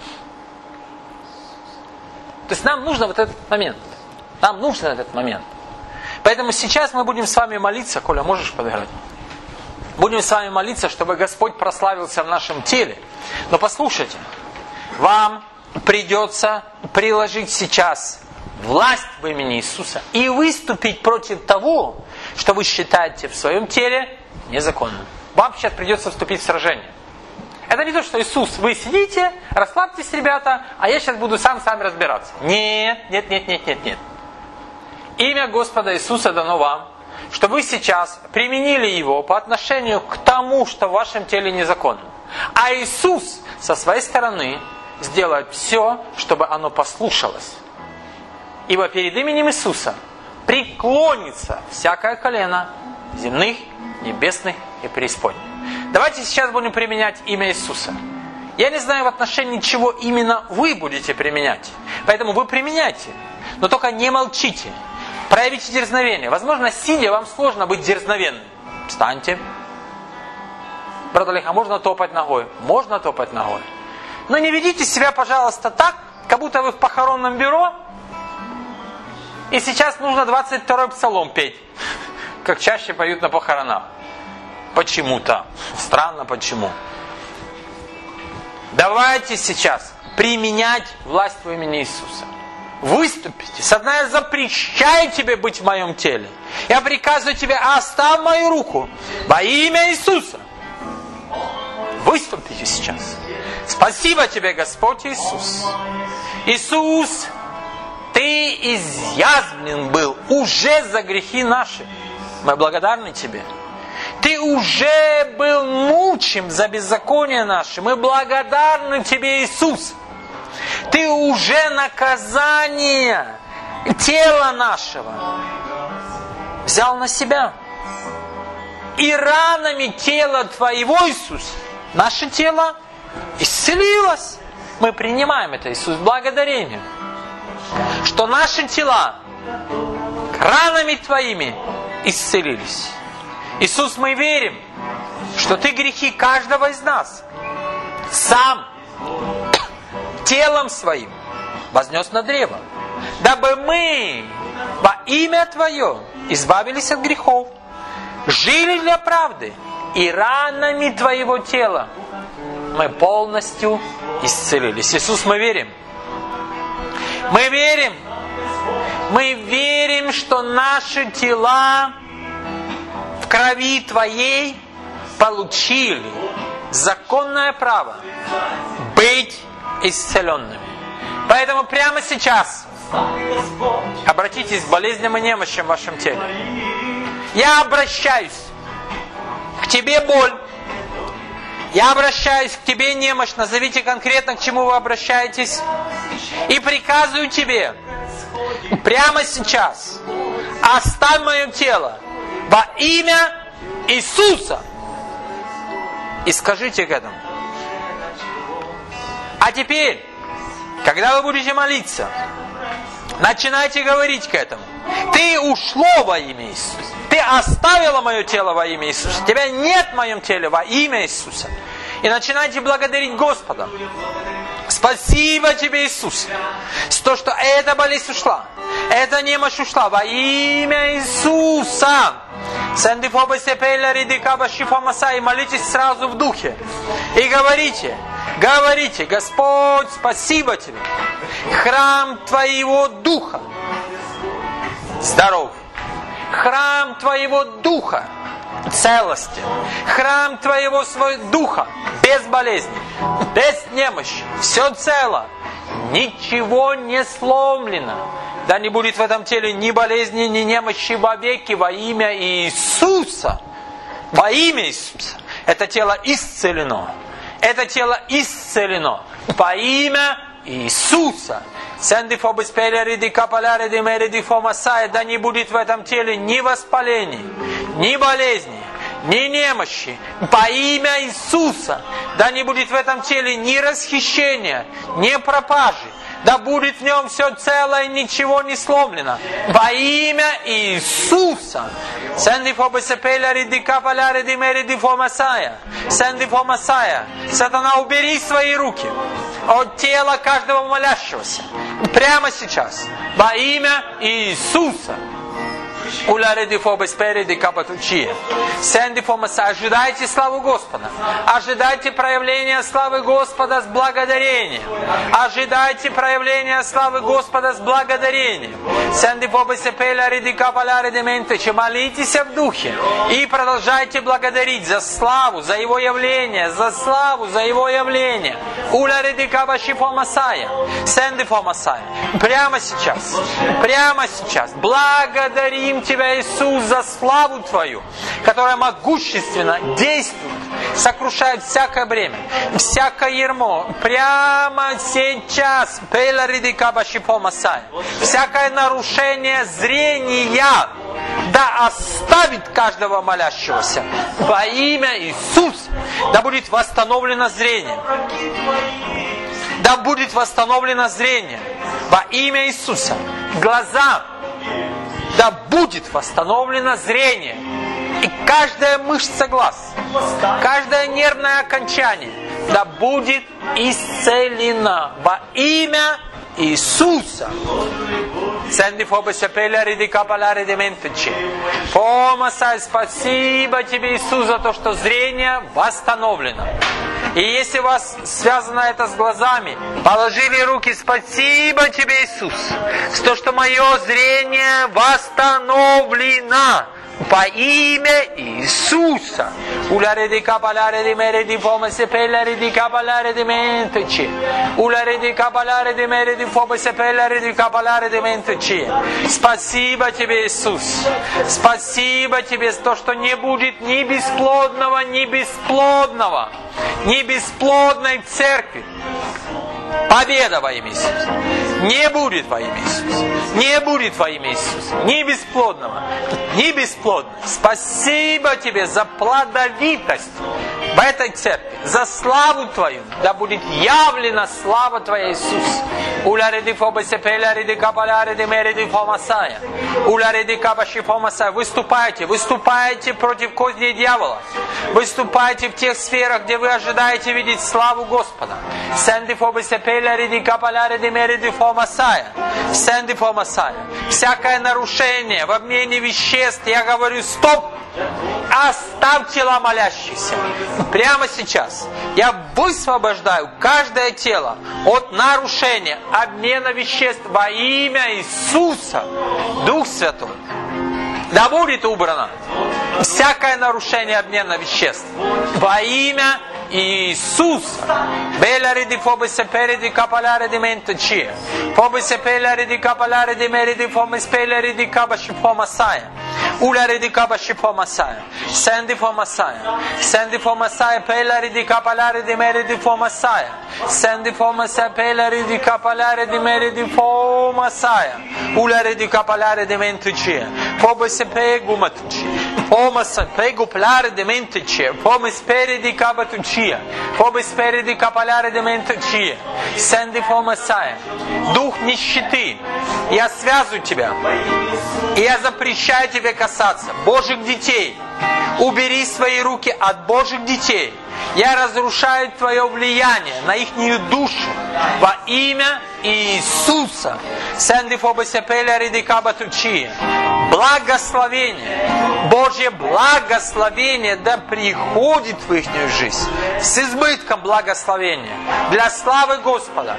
То есть нам нужно вот этот момент. Нам нужен этот момент. Поэтому сейчас мы будем с вами молиться. Коля, можешь подыграть? Будем с вами молиться, чтобы Господь прославился в нашем теле. Но послушайте, вам придется приложить сейчас власть в имени Иисуса и выступить против того, что вы считаете в своем теле незаконным. Вам сейчас придется вступить в сражение. Это не то, что Иисус, вы сидите, расслабьтесь, ребята, а я сейчас буду сам с вами разбираться. Нет, нет, нет, нет, нет, нет. Имя Господа Иисуса дано вам, чтобы вы сейчас применили его по отношению к тому, что в вашем теле незаконно. А Иисус со своей стороны сделает все, чтобы оно послушалось. Ибо перед именем Иисуса преклонится всякое колено земных, небесных и преисподних. Давайте сейчас будем применять имя Иисуса. Я не знаю, в отношении чего именно вы будете применять. Поэтому вы применяйте. Но только не молчите. Проявите дерзновение. Возможно, сидя, вам сложно быть дерзновенным. Встаньте. Брат Олег, а можно топать ногой? Можно топать ногой. Но не ведите себя, пожалуйста, так, как будто вы в похоронном бюро, и сейчас нужно двадцать второй псалом петь, как чаще поют на похоронах. Почему-то. Странно почему. Давайте сейчас применять власть в имени Иисуса. Выступите. Сатана, я запрещаю тебе быть в моем теле. Я приказываю тебе, оставь мою руку во имя Иисуса. Выступите сейчас. Спасибо тебе, Господь Иисус. Иисус, ты изъязвлен был уже за грехи наши. Мы благодарны тебе. Ты уже был мучим за беззаконие наше. Мы благодарны тебе, Иисус. Ты уже наказание тела нашего взял на себя. И ранами тела твоего, Иисус, наше тело исцелилось. Мы принимаем это, Иисус, благодарением. Что наши тела ранами твоими исцелились. Иисус, мы верим, что ты грехи каждого из нас сам телом своим вознес на древо, дабы мы во имя Твое избавились от грехов, жили для правды, и ранами Твоего тела мы полностью исцелились. Иисус, мы верим. Мы верим. Мы верим, что наши тела в крови Твоей получили законное право быть исцеленными. Поэтому прямо сейчас обратитесь к болезням и немощам в вашем теле. Я обращаюсь к тебе, боль. Я обращаюсь к тебе, немощь. Назовите конкретно, к чему вы обращаетесь. И приказываю тебе прямо сейчас оставь мое тело во имя Иисуса. И скажите к этому. А теперь, когда вы будете молиться, начинайте говорить к этому. Ты ушло во имя Иисуса. Ты оставила мое тело во имя Иисуса. Тебя нет в моем теле во имя Иисуса. И начинайте благодарить Господа. Спасибо тебе, Иисус, за то, что эта болезнь ушла. Эта немощь ушла во имя Иисуса. И молитесь сразу в духе. И говорите, говорите, Господь, спасибо тебе. Храм Твоего Духа здоров. Храм Твоего Духа целостен. Храм Твоего свой Духа без болезни, без немощи. Все цело. Ничего не сломлено. Да не будет в этом теле ни болезни, ни немощи вовеки во имя Иисуса. Во имя Иисуса. Это тело исцелено. Это тело исцелено. Во имя Иисуса. Да не будет в этом теле ни воспалений, ни болезней, ни немощи. Во имя Иисуса. Да не будет в этом теле ни расхищения, ни пропажи. Да будет в нем все целое, ничего не сломлено. Во имя Иисуса. Сатана, убери свои руки от тела каждого молящегося. Прямо сейчас. Во имя Иисуса. Уляреди фобы спереди капатучи. Сенди фомаса. Ожидайте славу Господа. Ожидайте проявления славы Господа с благодарением. Ожидайте проявления славы Господа с благодарением. Сенди фобы сепеляреди капаляреди ментечи. Молитесь в духе. И продолжайте благодарить за славу, за Его явление, за славу, за Его явление. Уляреди кабаши фомасая. Сенди фомасая. Прямо сейчас. Прямо сейчас. Благодарим Тебя, Иисус, за славу Твою, которая могущественно действует, сокрушает всякое бремя, всякое ярмо. Прямо сейчас. Всякое нарушение зрения да оставит каждого молящегося. Во имя Иисуса да будет восстановлено зрение. Да будет восстановлено зрение. Во имя Иисуса. Глаза. Да будет восстановлено зрение. И каждая мышца глаз, каждое нервное окончание да будет исцелена во имя Иисуса. Спасибо Тебе, Иисус, за то, что зрение восстановлено. И если у вас связано это с глазами, положили руки, спасибо Тебе, Иисус, за то, что мое зрение восстановлено. По имя Иисуса. Уляреди кабаляре ди мере ди фоме сепеляре ди кабаляре ди ментечи. Уляреди кабаляре ди мере ди фоме сепеляре ди кабаляре ди ментечи. Спасибо Тебе, Иисус. Спасибо Тебе за то, что не будет ни бесплодного, ни бесплодного, ни бесплодной церкви. Победа во имя Иисуса. Не будет во имя Иисуса. Не будет во имя Иисуса. Ни бесплодного, ни бесплодного. Спасибо Тебе за плодовитость в этой церкви, за славу Твою. Да будет явлена слава Твоя, Иисус. Выступайте, выступайте против козней дьявола. Выступайте в тех сферах, где вы ожидаете видеть славу Господа. Всякое нарушение в обмене веществ, я говорю, стоп! Оставь тела молящихся. Прямо сейчас я высвобождаю каждое тело от нарушения обмена веществ во имя Иисуса. Дух Святой, да будет убрано всякое нарушение обмена веществ во имя Иисуса. Белари ди фобе сепери ди капаляре ди менточи. Фобе сепеляри ди капаляре ди мери ди фоме спелери ди кабаши фомасая. Улари ди кабаши фомасая. Сенди фомасая. Сенди фомасая пелари ди капаляре ди мери ди фомасая. Сенди фомасая пелари ди капаляре ди мери ди фомасая. Улари ди капаляре ди менточи. Фобе сепегу матучи. Фома пегу пларе ди менточи. Фоме спери ди кабатучи. Фобы спереди капаляре де менточи. Сенди фомасая. Дух нищеты. Я связываю тебя. И я запрещаю тебе касаться Божьих детей. Убери свои руки от Божьих детей. Я разрушаю твое влияние на их душу во имя Иисуса. Сенди фобы сепеляре ди кабатучи. Благословение, Божье благословение да приходит в их жизнь с избытком благословения для славы Господа.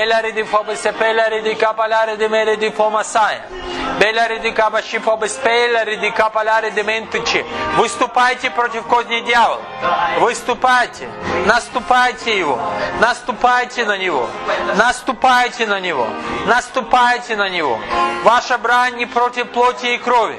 Выступайте против козни дьявола. Выступайте, наступайте его, наступайте на него, наступайте на него, наступайте на него. Ваша брань не против плоти и крови.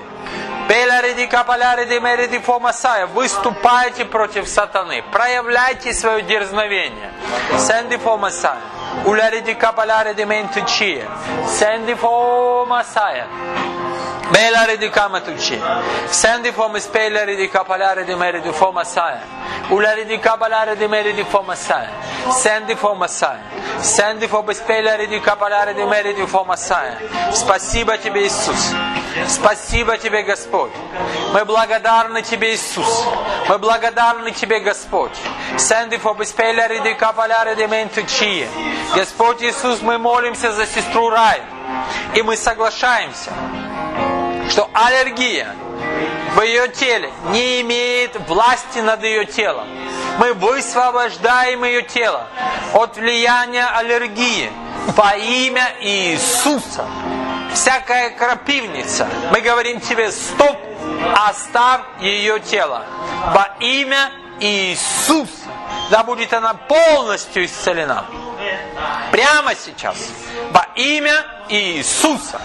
Выступайте против сатаны. Проявляйте свое дерзновение. Сенди фомасая. Уляриди капаляре де ментучия. Сенди фомасая. Белари di Kamatucci, Sendi fome spellere di capalare di meri di fomasai, Ulari di capalare di meri di fomasai, Sendi fomasai, Sendi fome spellere di capalare di meri di fomasai. Спасибо Тебе, Иисус. Спасибо Тебе, Господь. Мы благодарны Тебе, Иисус. Мы благодарны Тебе, Господь. Sendi fome spellere di capalare di mentucci. Господь Иисус, мы молимся за сестру Рай. И мы соглашаемся, что аллергия в ее теле не имеет власти над ее телом. Мы высвобождаем ее тело от влияния аллергии во имя Иисуса. Всякая крапивница, мы говорим тебе: стоп, оставь ее тело. Во имя Иисуса. Да будет она полностью исцелена. Прямо сейчас. Во имя Иисуса.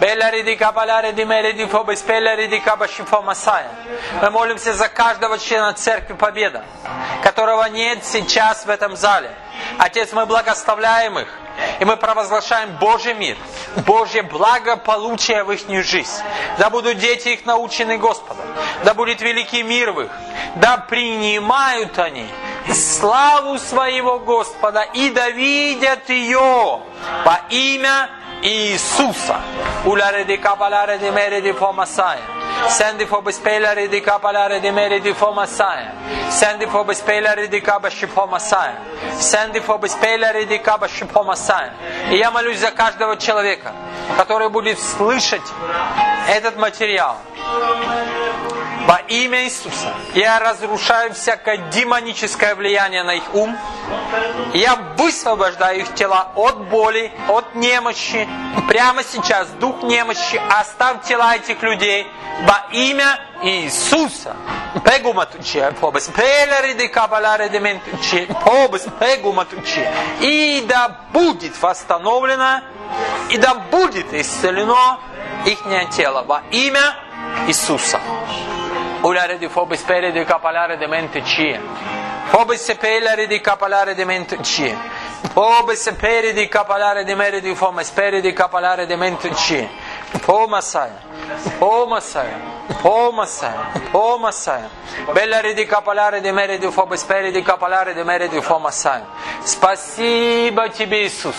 Мы молимся за каждого члена Церкви Победа, которого нет сейчас в этом зале. Отец, мы благословляем их. И мы провозглашаем Божий мир, Божье благополучие в их жизнь. Да будут дети их научены Господом. Да будет великий мир в их. Да принимают они славу своего Господа и да видят ее во имя Иисуса. Sendi for bespelare di capalare di mere di Fomasaya. Sendi for bespelare di Кабаши Фомасая. Sendi for bespelare di Кабаши Фомасая. И я молюсь за каждого человека, который будет слышать этот материал. Во имя Иисуса я разрушаю всякое демоническое влияние на их ум. Я высвобождаю их тела от боли, от немощи. Прямо сейчас дух немощи оставь тела этих людей во имя Иисуса. И да будет восстановлено, и да будет исцелено их тело во имя Иисуса. Ulare di fobe spere di capalare de mente cie. Fobe sepelare di capalare de mente cie. Fobe sepere di capalare de mere di fome spere di capalare de mente cie. O Masaya. O Masaya. O Masaya. O Masaya. Bellare di capalare de mere di fobe spere di capalare de mere di fome Masaya. Спасибо тебе, Иисус.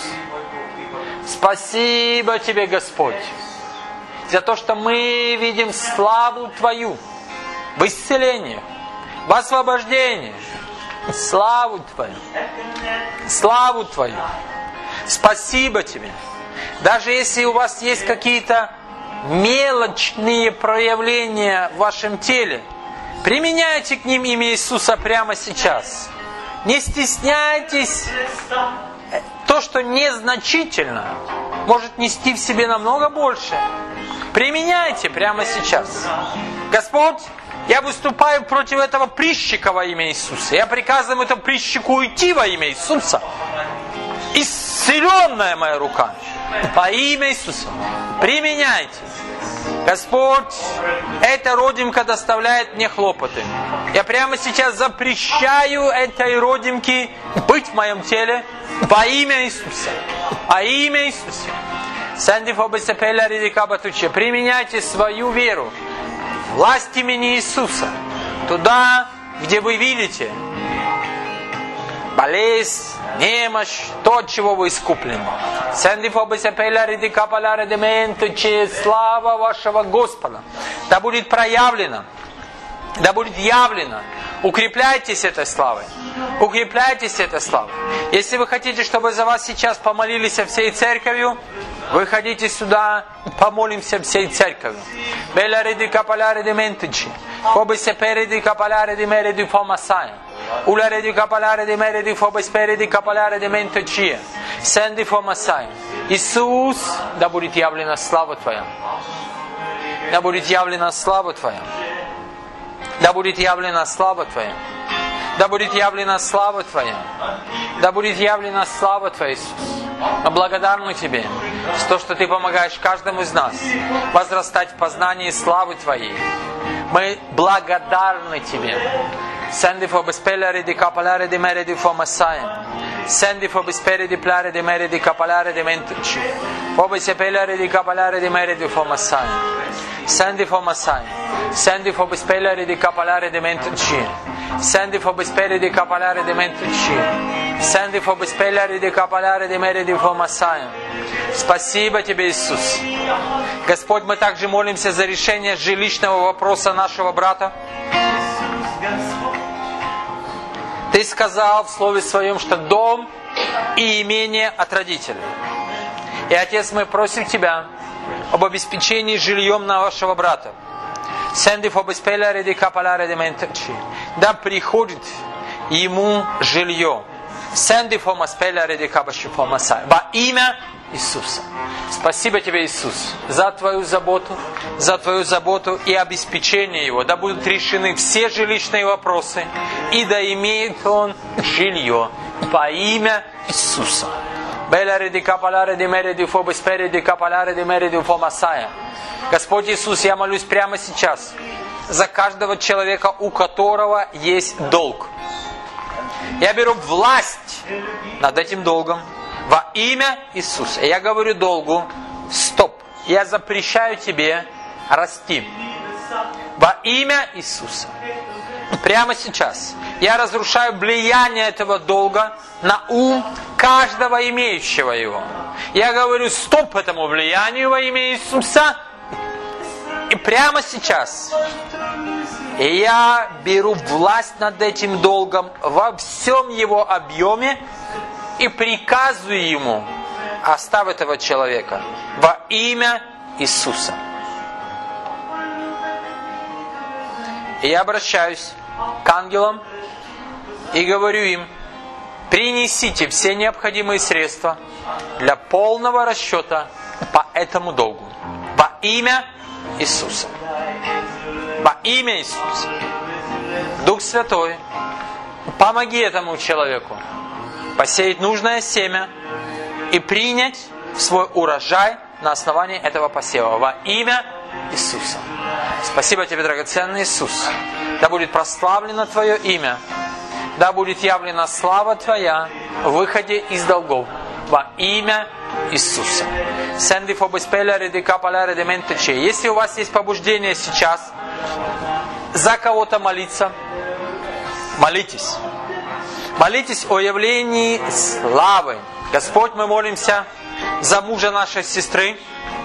Спасибо тебе, Господь, за то, что мы видим славу Твою в исцелении, в освобождении. Славу Твою. Славу Твою. Спасибо Тебе. Даже если у вас есть какие-то мелочные проявления в вашем теле, применяйте к ним имя Иисуса прямо сейчас. Не стесняйтесь. То, что незначительно, может нести в себе намного больше. Применяйте прямо сейчас. Господь, я выступаю против этого прыщика во имя Иисуса. Я приказываю этому прыщику уйти во имя Иисуса. Исцеленная моя рука во имя Иисуса. Применяйте. Господь, эта родимка доставляет мне хлопоты. Я прямо сейчас запрещаю этой родимке быть в моем теле во имя Иисуса. Во имя Иисуса. Применяйте свою веру, власть имени Иисуса, туда, где вы видите болезнь, немощь, то, от чего вы искуплены. Слава вашего Господа да будет проявлена, да будет явлена. Укрепляйтесь этой славой. Укрепляйтесь этой славой. Если вы хотите, чтобы за вас сейчас помолились всей церковью, выходите сюда, помолимся всей церковью. Белариди капаляри ди ментичи. Фобы сепериди капаляри ди мериди фомасая. Улариди капаляри ди мериди фобы спериди капаляри ди ментичи. Сенди фомасая. Иисус, да будет явлена слава Твоя. Да будет явлена слава Твоя. Да будет явлена слава Твоя. Да будет явлена слава Твоя. Да будет явлена слава Твоя, Иисус. Мы благодарны Тебе за то, что Ты помогаешь каждому из нас возрастать в познании славы Твоей. Мы благодарны Тебе. Sendi for bespellere di capalare di mere di fomassaia. Sendi for bespere di plare di mere di capalare di mentuci. For sepellere di capalare di mere di fomassaia. Sendi for massaia. Sendi for bespellere di capalare di mentuci. Sendi for bespere di capalare di mentuci. Sendi for bespellere di capalare di mere di fomassaia. Спасибо Тебе, Иисус. Господь, мы также молимся за решение жилищного вопроса нашего брата. Ты сказал в Слове Своем, что дом и имение от родителей. И, Отец, мы просим Тебя, об обеспечении жильем нашего брата. Да приходит ему жилье. Во имя Иисуса. Спасибо Тебе, Иисус, за Твою заботу, за Твою заботу и обеспечение Его. Да будут решены все жилищные вопросы, и да имеет он жилье во имя Иисуса. Господь Иисус, я молюсь прямо сейчас за каждого человека, у которого есть долг. Я беру власть над этим долгом во имя Иисуса. Я говорю долгу: стоп, я запрещаю тебе расти. Во имя Иисуса. Прямо сейчас я разрушаю влияние этого долга на ум каждого имеющего его. Я говорю стоп этому влиянию во имя Иисуса. И прямо сейчас я беру власть над этим долгом во всем его объеме и приказываю ему: оставь этого человека во имя Иисуса. И я обращаюсь к ангелам и говорю им: принесите все необходимые средства для полного расчета по этому долгу. Во имя Иисуса. Во имя Иисуса. Дух Святой, помоги этому человеку посеять нужное семя и принять свой урожай на основании этого посева. Во имя Иисуса. Спасибо Тебе, драгоценный Иисус. Да будет прославлено Твое имя. Да будет явлена слава Твоя в выходе из долгов. Во имя Иисуса. Если у вас есть побуждение сейчас за кого-то молиться, молитесь. Молитесь о явлении славы. Господь, мы молимся за мужа нашей сестры.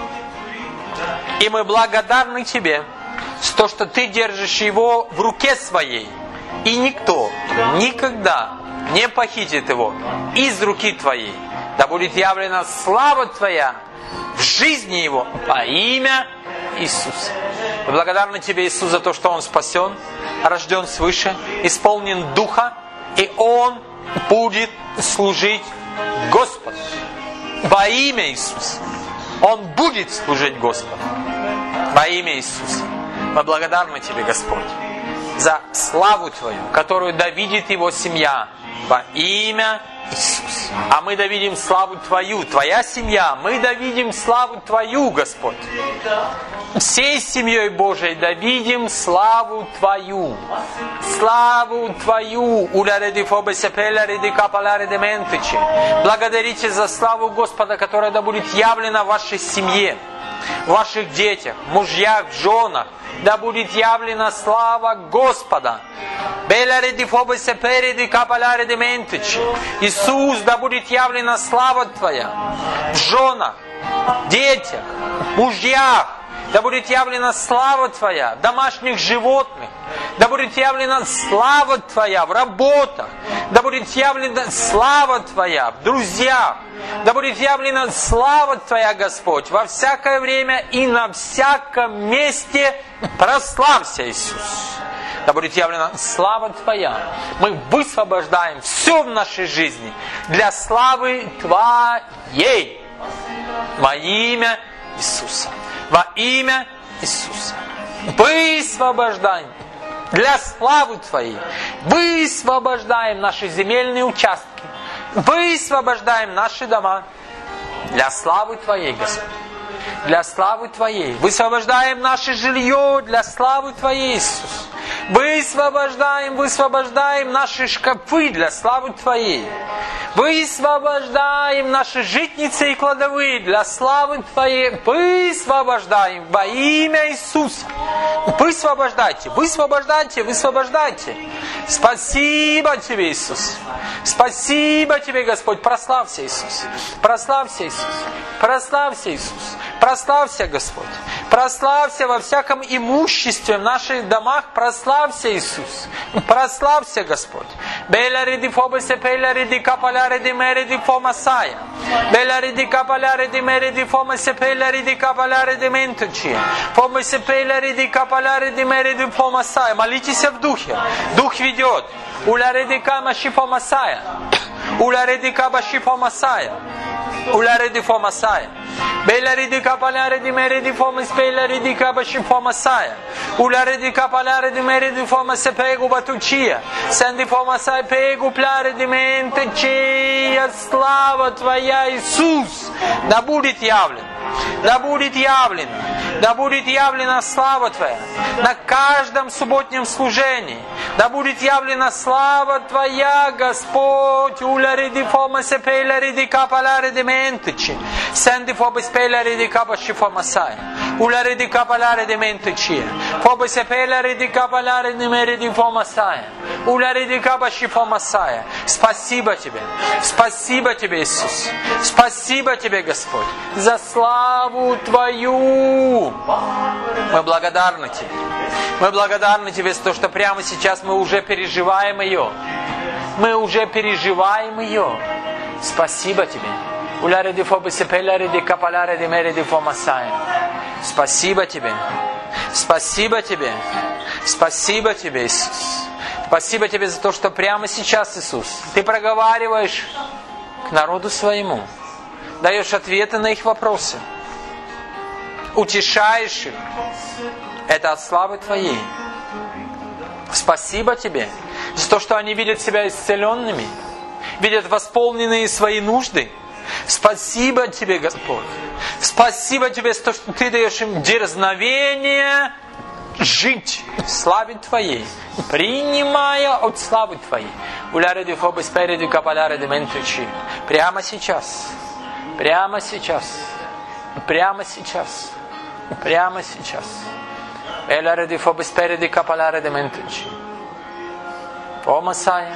И мы благодарны Тебе за то, что Ты держишь его в руке своей. И никто никогда не похитит его из руки Твоей. Да будет явлена слава Твоя в жизни его во имя Иисуса. Мы благодарны Тебе, Иисус, за то, что он спасен, рожден свыше, исполнен Духа, и он будет служить Господу. Во имя Иисуса. Он будет служить Господу. Во имя Иисуса. Мы благодарны Тебе, Господь, за славу Твою, которую да видит его семья. Во имя Иисуса. А мы да видим славу Твою, Твоя семья, мы да видим славу Твою, Господь. Всей семьей Божией да видим славу Твою. Славу Твою. Благодарите за славу Господа, которая да будет явлена в вашей семье, в ваших детях, мужьях, женах. Да будет явлена слава Господа. Иисус, да будет явлена слава Твоя в женах, детях, мужьях. Да будет явлена слава Твоя в домашних животных. Да будет явлена слава Твоя в работах. Да будет явлена слава Твоя в друзьях. Да будет явлена слава Твоя, Господь, во всякое время и на всяком месте. Прославься, Иисус. Да будет явлена слава Твоя. Мы высвобождаем все в нашей жизни для славы Твоей. Во имя Иисуса. Во имя Иисуса. Высвобождаем для славы Твоей. Высвобождаем наши земельные участки. Высвобождаем наши дома для славы Твоей, Господь. Для славы Твоей. Высвобождаем наше жилье для славы Твоей, Иисус. Высвобождаем, высвобождаем наши шкафы для славы Твоей. Высвобождаем наши житницы и кладовые для славы Твоей. Высвобождаем во имя Иисуса. Высвобождайте, высвобождайте, высвобождайте. Спасибо Тебе, Иисус. Спасибо Тебе, Господь. Прославься, Иисус. Прославься, Иисус. Прославься, Иисус. Прославься, Господь. Прославься во всяком имуществе в наших домах. Прославься, Иисус. Прославься, Господь. Бела реди фобосе, пеля реди капаля реди мереди фомасая. Бела реди капаля реди мереди фомасе, пеля реди капаля реди менточи. Фомасе, пеля реди капаля реди мереди фомасая. Молитесь в духе. Дух ведет. Уля реди камаши фомасая. Уля реди кабаши фомасая. Уля реди фомасая. Bella ridica palare di mere di fome spella ridica bashi foma saia. Ula ridica palare di mere di fome se pegu batucia. Sendi foma sai pegu plare di mente cia. Слава Твоя, Иисус, да будет явлен. Да будет явлен. Да будет явлена слава Твоя на каждом субботнем служении. Да будет явлена слава Твоя, Господь. Уля риди фома се пеля риdica palare di menteci. Sendi fome spella ridica bashi foma saia. Ula ridica palare di mente cia. Fome se pela ridica palare di mere di foma saia. Уля ridica bashi foma saia. Спасибо Тебе. Спасибо Тебе, Иисус. Спасибо Тебе, Господь, за славу Твою. Мы благодарны Тебе. Мы благодарны Тебе за то, что прямо сейчас мы уже переживаем ее. Мы уже переживаем ее. Спасибо Тебе. Спасибо Тебе. Спасибо Тебе. Спасибо Тебе, Иисус. Спасибо Тебе за то, что прямо сейчас, Иисус, Ты проговариваешь к народу своему, даешь ответы на их вопросы, утешаешь их. Это от славы Твоей. Спасибо Тебе за то, что они видят себя исцеленными, видят восполненные свои нужды. Спасибо Тебе, Господь. Спасибо Тебе за то, что Ты даешь им дерзновение жить в славе Твоей, принимая от славы Твоей. Прямо сейчас, прямо сейчас, прямо сейчас, прямо сейчас. О Масая,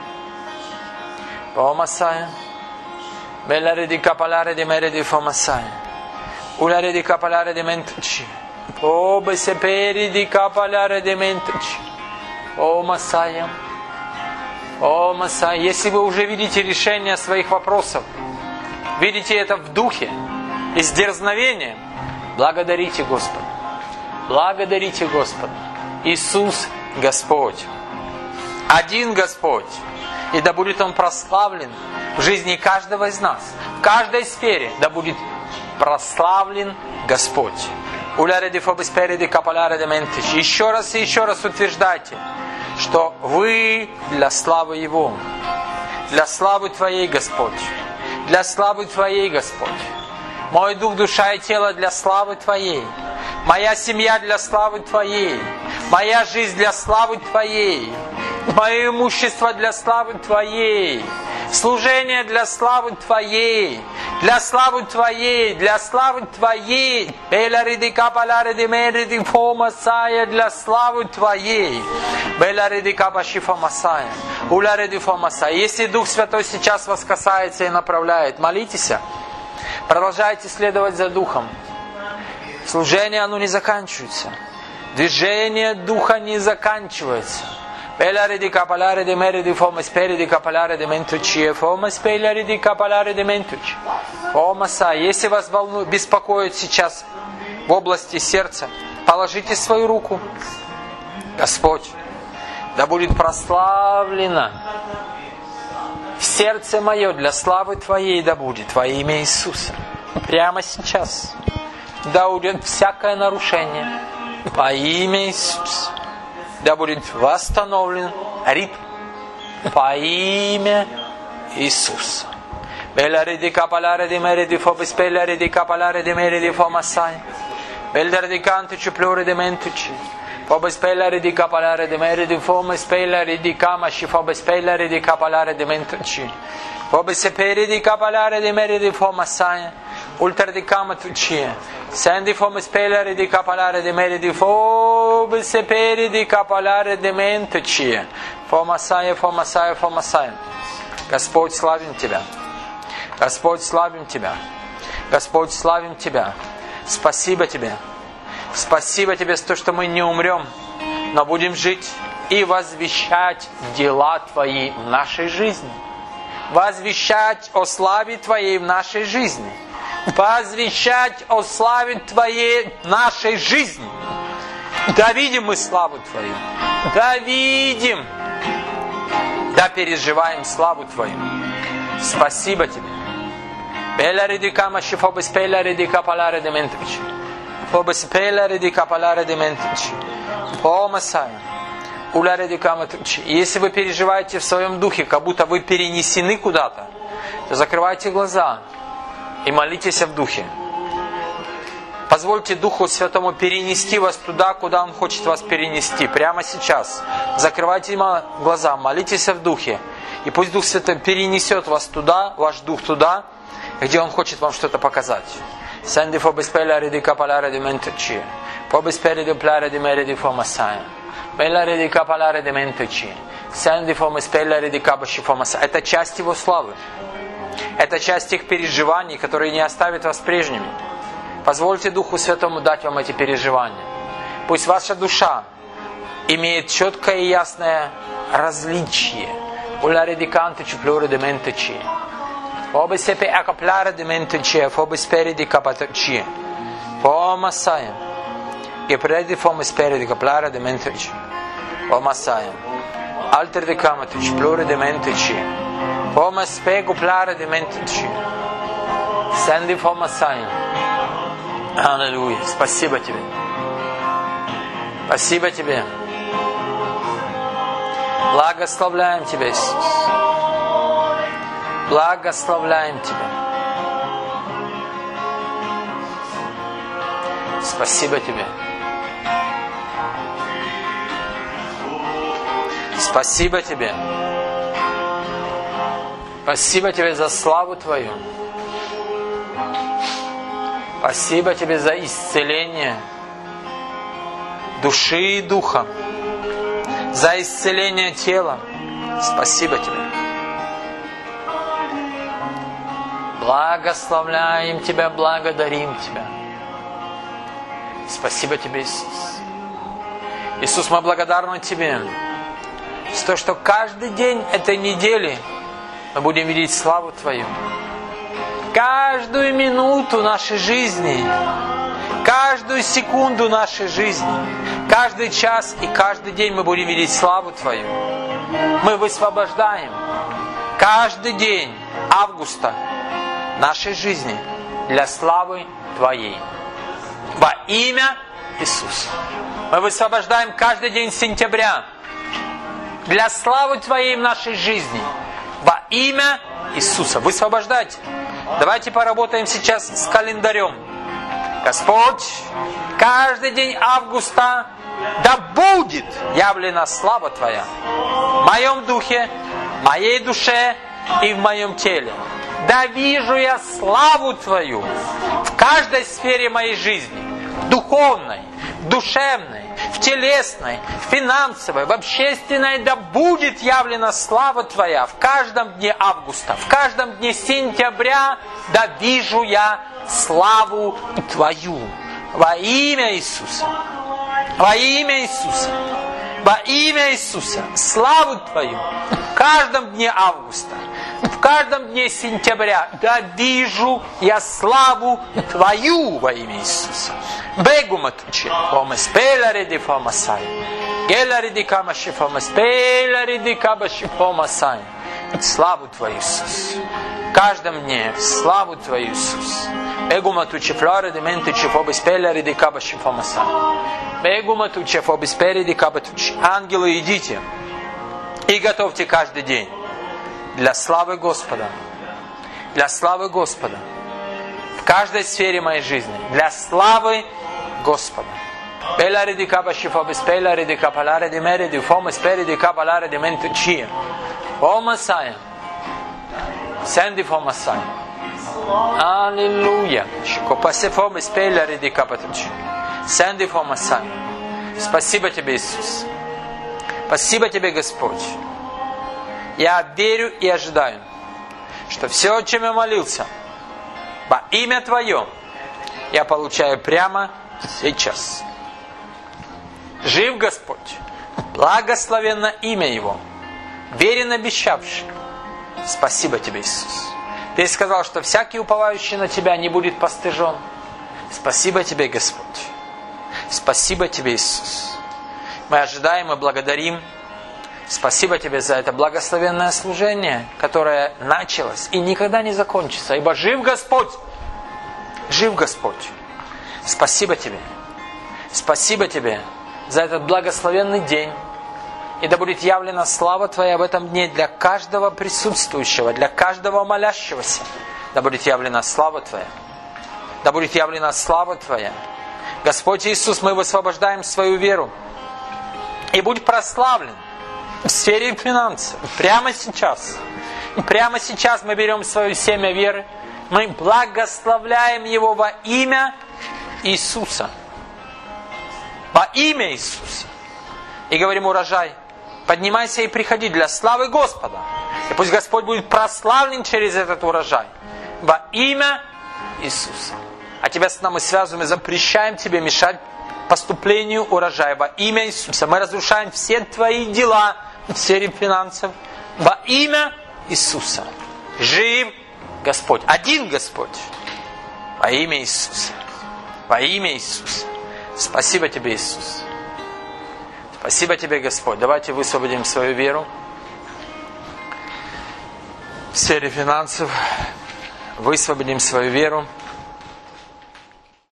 о Масая. Bella ridica palare di mere di fomasai. Ula ridica palare di mentuci. O beseperi di capalare di mentuci. О Масая. О Масая. Если вы уже видите решение своих вопросов, видите это в духе и с дерзновением, благодарите Господа. Благодарите Господа. Иисус Господь. Один Господь. И да будет Он прославлен в жизни каждого из нас. В каждой сфере да будет прославлен Господь. Еще раз и еще раз утверждайте, что вы для славы Его. Для славы Твоей, Господь. Для славы Твоей, Господь. Мой дух, душа и тело для славы Твоей. Моя семья для славы Твоей. Моя жизнь для славы Твоей. Мое имущество для славы Твоей. Служение для славы Твоей. Для славы Твоей. Для славы Твоей. Для славы Твоей. Если Дух Святой сейчас вас касается и направляет, молитесь. Продолжайте следовать за Духом. Служение, оно не заканчивается. Движение Духа не заканчивается. Если вас волнует, беспокоит сейчас в области сердца, положите свою руку. Господь, да будет прославлено сердце мое для славы Твоей, да будет во имя Иисуса. Прямо сейчас. Да уйдет всякое нарушение во имя Иисуса. Да будет восстановлен ритм во имя Иисуса. Bella ridica palare di mere di fobis, bella ridica palare di mere di fomasai. Bella ridicante ci plore di mentuci. Fobis bella ridica palare di mere di fomas, bella ridica mashi fobis bella ridica palare di mentuci. Fobis peri di capalare di mere di fomasai. Ulter di cama tucie. Sendi fobis bella ridica palare di mere di fobis peri di capalare di mentuci. Fomasai, fomasai, fomasai. Господь, славим Тебя. Господь, славим Тебя. Господь, славим Тебя. Спасибо Тебе. Спасибо Тебе за то, что мы не умрем, но будем жить и возвещать дела Твои в нашей жизни. Возвещать о славе Твоей в нашей жизни. Возвещать о славе Твоей в нашей жизни. Да видим мы славу Твою. Да видим. Да переживаем славу Твою. Спасибо Тебе. Bella ridicama și fobis pella ridica palare de mentrici. Fobis pella ridica palare de mentrici. Помасая. Уля ridicama тричи. Если вы переживаете в своем духе, как будто вы перенесены куда-то, то закрывайте глаза и молитесь в духе. Позвольте Духу Святому перенести вас туда, куда Он хочет вас перенести. Прямо сейчас. Закрывайте глаза, молитесь в духе. И пусть Дух Святой перенесет вас туда, ваш дух туда, где Он хочет вам что-то показать. Сенди фобис пелла редика паларе де ментечи. Фобис пелли де пляре де мере де фомасая. Пелла редика паларе де ментечи. Сенди фомис пелла редика баши фомасая. Это часть Его славы. Это часть тех переживаний, которые не оставят вас прежними. Позвольте Духу Святому дать вам эти переживания. Пусть ваша душа имеет четкое и ясное различие. Уля редиканте чуплюре де ментечи. Фобис пе акапларе де ментечи. Фобис переди капатечи. Помасаем. И преди фомис переди капларе де ментечи. Помасаем. Альтер де каматеч плюре де ментечи. Помас пегу пларе де ментечи. Сенди фомасаем. Аллилуйя. Спасибо Тебе. Спасибо Тебе. Благословляем Тебя, Иисус. Благословляем Тебя. Спасибо Тебе. Спасибо Тебе. Спасибо Тебе за славу Твою. Спасибо Тебе за исцеление души и духа, за исцеление тела. Спасибо Тебе. Благословляем Тебя, благодарим Тебя. Спасибо Тебе, Иисус. Иисус, мы благодарны Тебе за то, что каждый день этой недели мы будем видеть славу Твою. Каждую минуту нашей жизни, каждую секунду нашей жизни, каждый час и каждый день мы будем видеть славу Твою. Мы высвобождаем каждый день августа нашей жизни для славы Твоей. Во имя Иисуса. Мы высвобождаем каждый день сентября для славы Твоей в нашей жизни. Во имя Иисуса. Высвобождайте. Давайте поработаем сейчас с календарем. Господь, каждый день августа да будет явлена слава Твоя в моем духе, в моей душе и в моем теле. Да вижу я славу Твою в каждой сфере моей жизни. Духовной, душевной, в телесной, в финансовой, в общественной, да будет явлена слава Твоя в каждом дне августа, в каждом дне сентября, да вижу я славу Твою. Во имя Иисуса, во имя Иисуса, во имя Иисуса, славу Твою в каждом дне августа, в каждом дне сентября, да вижу я славу Твою во имя Иисуса. Бегуматучи, помеспела реди фомасай, гела реди камаши фомеспела реди кабаши фомасай. Славу Твою, Иисус. В каждом дне славу Твою, Иисус. Бегуматучи флоре де ментучи фомеспела реди кабаши фомасай. Бегуматучи фомеспела реди кабатучи. Ангелы, идите и готовьте каждый день для славы Господа. Для славы Господа. В каждой сфере моей жизни. Для славы Господа. Bella ridicaba și fobis pella ridicapalare de mere de fomes peri de capalare de mentucie. Fomasaia. Sendi fomasaia. Аллилуйя. Și copase fomes pella ridicapatuci. Sendi fomasaia. Спасибо Тебе, Иисус. Спасибо Тебе, Господь. Я верю и ожидаю, что все, о чем я молился, во имя Твое, я получаю прямо сейчас. Жив Господь, благословенно имя Его, верен обещавший. Спасибо Тебе, Иисус. Ты сказал, что всякий уповающий на Тебя не будет постыжен. Спасибо Тебе, Господь. Спасибо Тебе, Иисус. Мы ожидаем и благодарим. Спасибо Тебе за это благословенное служение, которое началось и никогда не закончится. Ибо жив Господь. Жив Господь. Спасибо Тебе. Спасибо Тебе за этот благословенный день. И да будет явлена слава Твоя в этом дне для каждого присутствующего, для каждого молящегося. Да будет явлена слава Твоя. Да будет явлена слава Твоя. Господь Иисус, мы высвобождаем свою веру. И будь прославлен в сфере финансов. Прямо сейчас. Прямо сейчас мы берем свое семя веры. Мы благословляем его во имя Иисуса. Во имя Иисуса. И говорим: урожай, поднимайся и приходи для славы Господа. И пусть Господь будет прославлен через этот урожай. Во имя Иисуса. А Тебя с нами связываем и запрещаем Тебе мешать поступлению урожая. Во имя Иисуса. Мы разрушаем все Твои дела в сфере финансов. Во имя Иисуса. Жив Господь. Один Господь. Во имя Иисуса. Во имя Иисуса. Спасибо Тебе, Иисус. Спасибо Тебе, Господь. Давайте высвободим свою веру в сфере финансов. Высвободим свою веру.